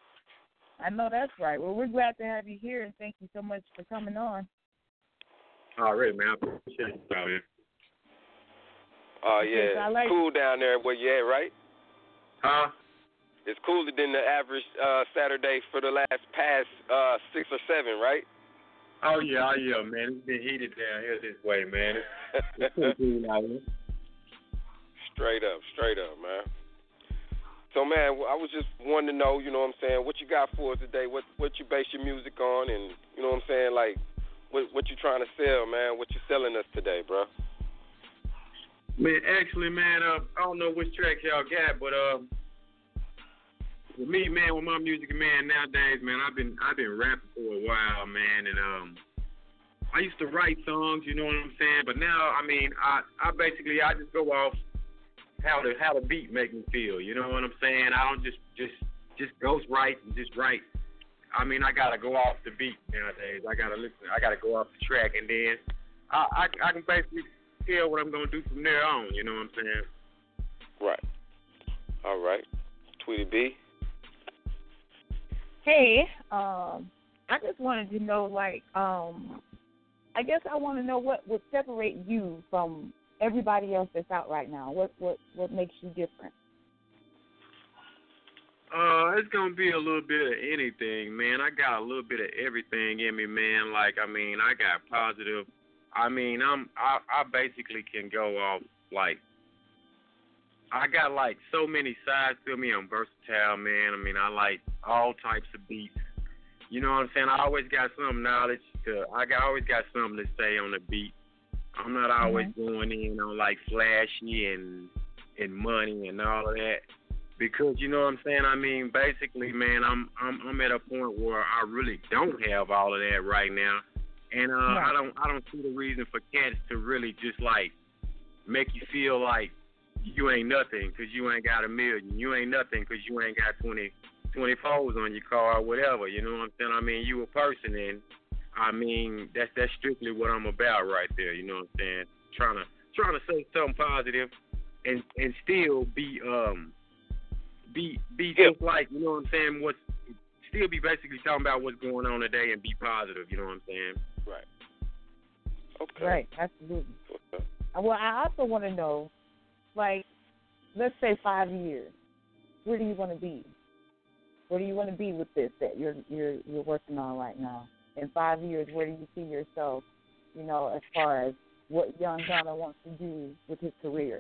I know that's right. Well, we're glad to have you here, and thank you so much for coming on. Already, man. I appreciate you, man. Oh, yeah. I like cool down there where you at, right? Huh? It's cooler than the average uh, Saturday for the last past uh, six or seven, right? Oh, yeah, oh, yeah, man. It's been heated down here this way, man. It's, it's pretty cool out here. Straight up, straight up, man. So, man, I was just wanting to know, you know what I'm saying, what you got for us today, what what you base your music on, and, you know what I'm saying, like, what what you trying to sell, man, what you selling us today, bro? Man, actually, man, uh, I don't know which track y'all got, but uh, with me, man, with my music, man, nowadays, man, I've been I've been rapping for a while, man, and um, I used to write songs, you know what I'm saying, but now, I mean, I, I basically I just go off how the how the beat make me feel, you know what I'm saying? I don't just just just ghost write and just write. I mean, I gotta go off the beat nowadays. I gotta listen. I gotta go off the track, and then I I, I can basically tell what I'm gonna do from there on. You know what I'm saying? Right. All right. Tweety B. Hey, um, I just wanted to know, like, um, I guess I want to know what would separate you from everybody else that's out right now. What what what makes you different? Uh, it's gonna be a little bit of anything, man. I got a little bit of everything in me, man. Like, I mean, I got positive. I mean, I'm I, I basically can go off like I got like so many sides to me. I'm versatile, man. I mean, I like all types of beats. You know what I'm saying? I always got some knowledge to. I got always got something to say on the beat. I'm not always mm-hmm. going in on like flashy and and money and all of that. Because you know what I'm saying? I mean, basically, man, I'm I'm I'm at a point where I really don't have all of that right now, and uh, yeah. I don't I don't see the reason for cats to really just like make you feel like you ain't nothing because you ain't got a million. You ain't nothing because you ain't got twenty, twenty-fours on your car or whatever. You know what I'm saying? I mean, you a person, and I mean that's that's strictly what I'm about right there. You know what I'm saying? Trying to trying to say something positive, and and still be um. Be be just like, you know what I'm saying, what's still be basically talking about what's going on today and be positive, you know what I'm saying? Right. Okay. Right, absolutely. Okay. Well, I also want to know, like, let's say five years, where do you want to be? Where do you want to be with this that you're you're you're working on right now? In five years, where do you see yourself, you know, as far as what Young Gunna wants to do with his career?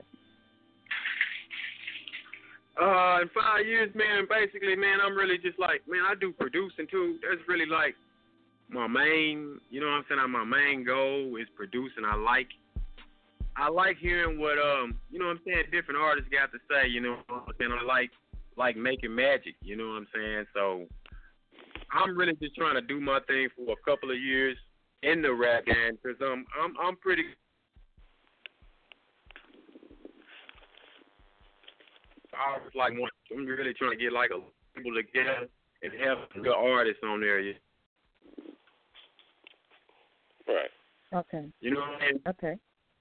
Uh, in five years, man, basically, man, I'm really just like, man, I do producing too. That's really like my main, you know what I'm saying? My main goal is producing. I like, I like hearing what, um, you know what I'm saying, different artists got to say, you know what I'm saying? I like, like making magic, you know what I'm saying? So I'm really just trying to do my thing for a couple of years in the rap game because um, I'm, I'm pretty I was like, I'm really trying to get like a people together and have some good artists on there. Yeah. Right. Okay. You know what I mean? Okay.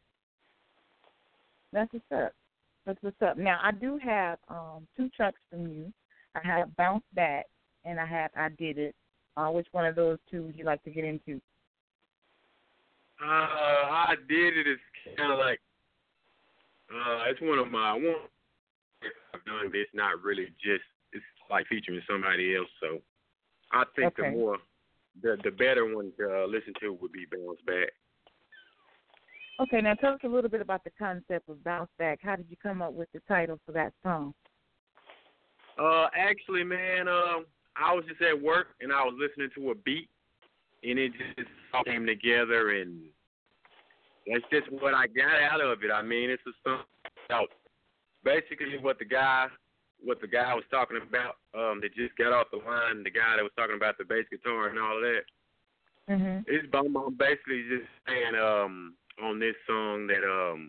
That's what's up. That's what's up. Now, I do have um, two tracks from you. I have Bounce Back and I have I Did It. Uh, which one of those two would you like to get into? Uh, I Did It is kind of like, uh, it's one of my, one. I've done this, not really just, it's like featuring somebody else. So I think okay. the more, the the better one to uh, listen to would be Bounce Back. Okay, now tell us a little bit about the concept of Bounce Back. How did you come up with the title for that song? Uh, actually, man, um, I was just at work and I was listening to a beat, and it just all came together, and that's just what I got out of it. I mean, it's a song about basically what the guy, what the guy was talking about, um, that just got off the line, the guy that was talking about the bass guitar and all of that. Mm-hmm. It's I'm basically just saying um, on this song that um,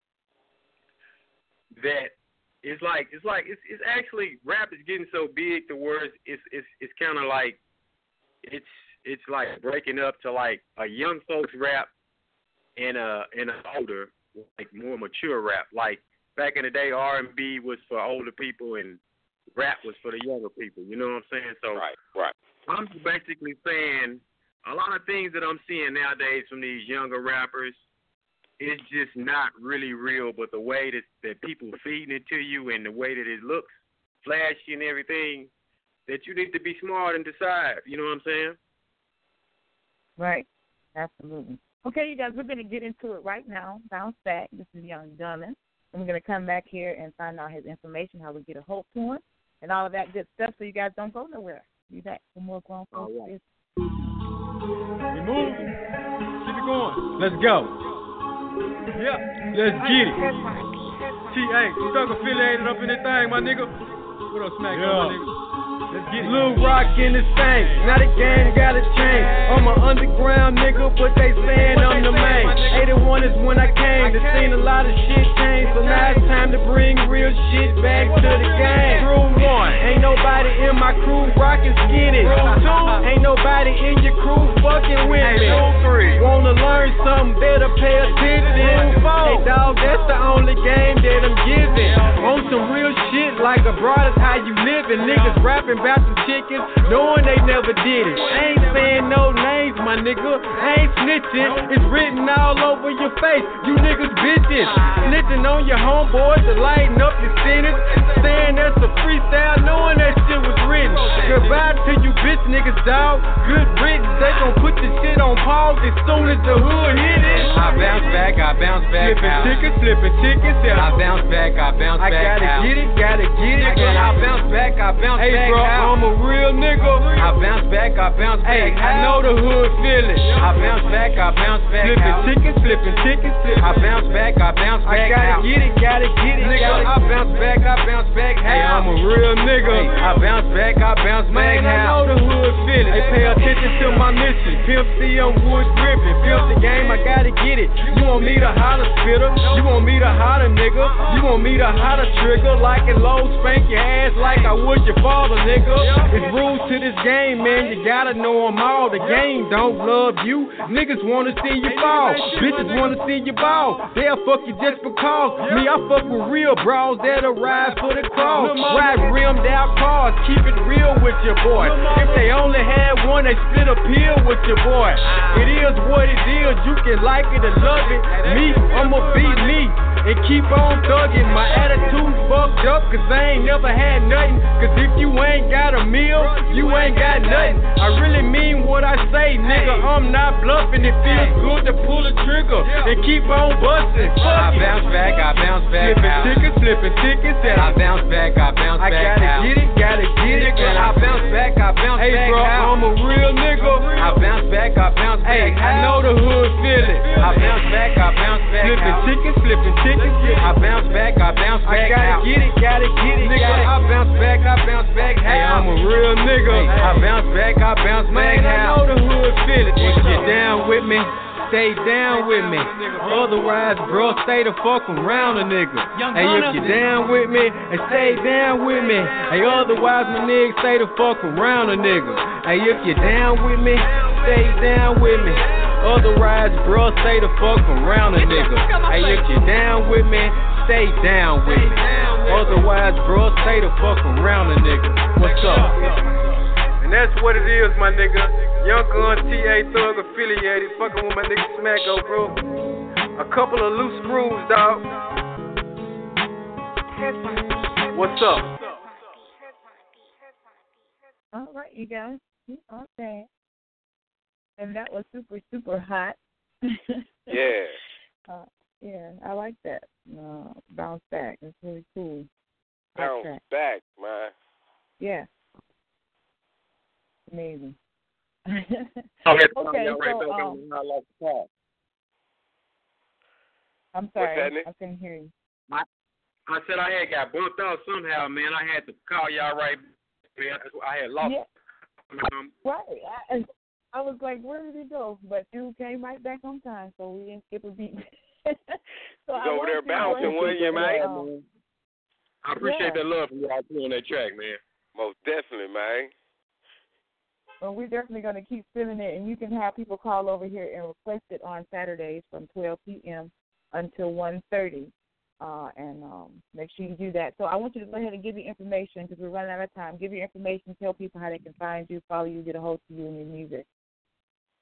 that it's like it's like it's it's actually rap is getting so big to where it's it's it's, it's kind of like it's it's like breaking up to like a young folks rap and a and an older, like more mature rap, like. Back in the day, R and B was for older people and rap was for the younger people. You know what I'm saying? So right, right. I'm basically saying a lot of things that I'm seeing nowadays from these younger rappers, it's just not really real. But the way that, that people feeding it to you and the way that it looks flashy and everything, that you need to be smart and decide. You know what I'm saying? Right. Absolutely. Okay, you guys, we're going to get into it right now. Bounce Back. This is Young Gunman. And we're going to come back here and find out his information, how we get a hold to him, and all of that good stuff so you guys don't go nowhere. Be back for more Grown Folks. Right. We moving. Keep it going. Let's go. Yeah. Let's get it. T A, stuck affiliated up in this thing, my nigga. What up, Smack? Yeah. My nigga? Let's get it. Lil Rock in the same. Now the game gotta change. I'm an underground nigga, but they saying I'm the main. eighty-one is when I came. They seen a lot of shit change, so now it's time to bring real shit back to the game. Rule one, ain't nobody in my crew rockin' skinny. Rule two, ain't nobody in your crew fucking with me. Rule three, wanna learn something, better pay attention. Rule four, hey dog, that's the only game that I'm giving. On some real shit like a broad is how you living. Niggas rapping about some chickens, knowing they never did it. I ain't saying no names, my nigga. I ain't snitching. It's written all over your face. You niggas bitches. Snitching on your homeboys to lighten up your sentence. Saying that's a freestyle, knowing that shit was written. Goodbye to you bitch niggas, dog. Good riddance. They gon' put this shit on pause as soon as the hood hit it. I bounce back, I bounce back. Flipping tickets, flipping tickets. Yeah. I bounce back, I bounce I back. I gotta out. get it, gotta get it. I, I bounce back, I bounce hey, back. Hey, bro, out. I'm a real nigga. I bounce back, I bounce back. Hey, I know the hood feel it. I bounce back, I bounce back. Flipping out. tickets, flipping tickets. Flipping. I bounce back, I bounce back. I gotta out. get it, gotta get it. Nigga, I bounce back, I bounce back. Hey, I'm a real nigga. Hey, I bounce back, I bounce back. Man, I know the hood feel it. Hey, pay attention to my mission. Pimp C on wood gripping. Pimp the game, I gotta get it. You want me to holler spitter? You want me to holler nigga? You want me to holler trigger? Like it low, spank your ass like I would your father, nigga. It's rules to this game, man. You gotta know them all. The game don't love you. Niggas wanna see you fall. Bitches wanna see you ball. They'll fuck you just because. Me, I fuck with real bros that'll ride for the cross. Ride rimmed out cars. Keep it real with your boy. If they only had one, they split a pill with your boy. It is what it is. You can like it or love it. Me, I'ma be me and keep on thugging. My attitude fucked up cause I ain't never had nothing. Cause if you ain't got a meal, you ain't got nothing. I really mean what I say, nigga. I'm not bluffing. It feels good to pull a trigger and keep on busting. I bounce back, I bounce back. Flipping tickets, flipping tickets. I bounce back, I bounce back. I gotta out. get it, gotta get it. I bounce back, I bounce hey, back. Hey bro, out. I'm a real nigga. I bounce back, I bounce hey, back. Hey, I know the hood feel it. I bounce back, I bounce back. Flipping tickets, flipping tickets. I bounce back, I bounce back. I gotta out. get it, gotta get it. Nigga, I bounce back, I bounce back. Hey, I'm a real nigga. Hey, I bounce back, I bounce back. Man, I know the hood feel it. If you're down with me, stay down with me. Otherwise, bro, stay the fuck around a nigga. Hey, if you're down with me, and stay down with me. Hey, otherwise, my nigga, stay the fuck around a nigga. Hey, if you're down with me, stay down with me. Otherwise, bro, stay the fuck around a nigga. Hey, if you're down with me, stay down with me. Otherwise, bro, stay the fuck around a nigga. What's up? And that's what it is, my nigga. Young Gun T A Thug affiliated. Fucking with my nigga Smacko, bro. A couple of loose screws, dog. What's up? All right, you guys. Okay. And that was super, super hot. Yeah. Uh, yeah, I like that. Uh, bounce back. It's really cool. Bounce like back, man. Yeah. Amazing. okay, okay, so, um, I like to talk. I'm sorry, I couldn't hear you. I, I said I had got bumped out somehow, man. I had to call y'all right back. I had lost. Yeah. Um, right. I, I was like, where did he go? But you came right back on time, so we didn't skip a beat. so He's over there bouncing, wasn't you, man? Um, I appreciate yeah. that love from y'all too on that track, man. Most definitely, man. Well, we're definitely going to keep filling it, and you can have people call over here and request it on Saturdays from twelve p.m. until one thirty, uh, and um, make sure you do that. So I want you to go ahead and give your information because we're running out of time. Give your information, tell people how they can find you, follow you, get a hold of you and your music.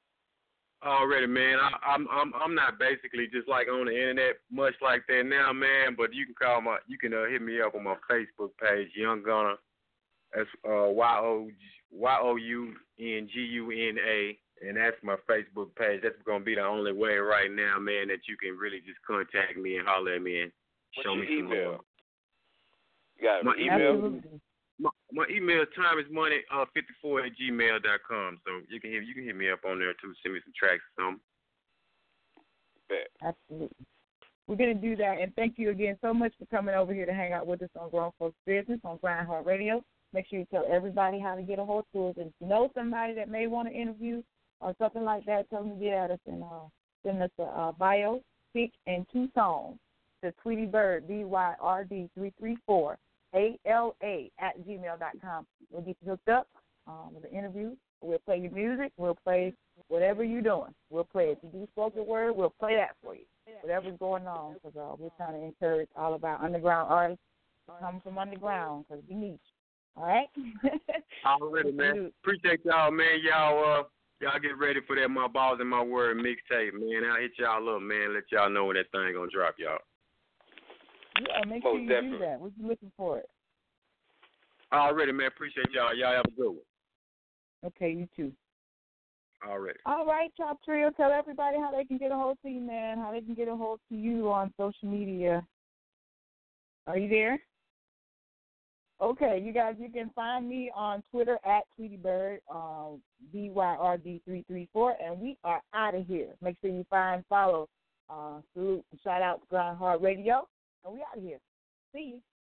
Already, man. I, I'm I'm I'm not basically just like on the internet much like that now, man. But you can call my, you can uh, hit me up on my Facebook page, Young Gunna. That's uh, Y O Y O U N G U N A, and that's my Facebook page. That's gonna be the only way right now, man, that you can really just contact me and holler at me and What's show your me some email? love. You got My an email. email? My, my email time is money uh, fifty-four at gmail dot com. So you can hit, you can hit me up on there too. Send me some tracks or something. Absolutely. We're going to do that. And thank you again so much for coming over here to hang out with us on Grown Folks Business on Grind Hard Radio. Make sure you tell everybody how to get a hold to us. If you know somebody that may want to interview or something like that, tell them to get at us and uh, send us a uh, bio, pic, and two songs to Tweety Bird, B Y R D three three four. A L A at gmail dot com. We'll get you hooked up um, with an interview. We'll play your music. We'll play whatever you're doing. We'll play it. If you do spoken word, we'll play that for you. Whatever's going on, because uh, we're trying to encourage all of our underground artists to come from underground, because we need you. All right? Already, man. Appreciate y'all, man. Y'all, uh, y'all get ready for that My Balls and My Word mixtape, man. I'll hit y'all up, man. Let y'all know when that thing gonna drop, y'all. Yeah, make Most sure you definitely. do that. We're looking for it. Already, man. Appreciate y'all. Y'all have a good one. Okay, you too. Already. All right, Top Trio, tell everybody how they can get a hold to you, man, how they can get a hold to you on social media. Are you there? Okay, you guys, you can find me on Twitter at Tweety Bird, um, B Y R D three three four, and we are out of here. Make sure you find, follow, uh, salute, and shout out to Grind Hard Radio. And we out of here. See you.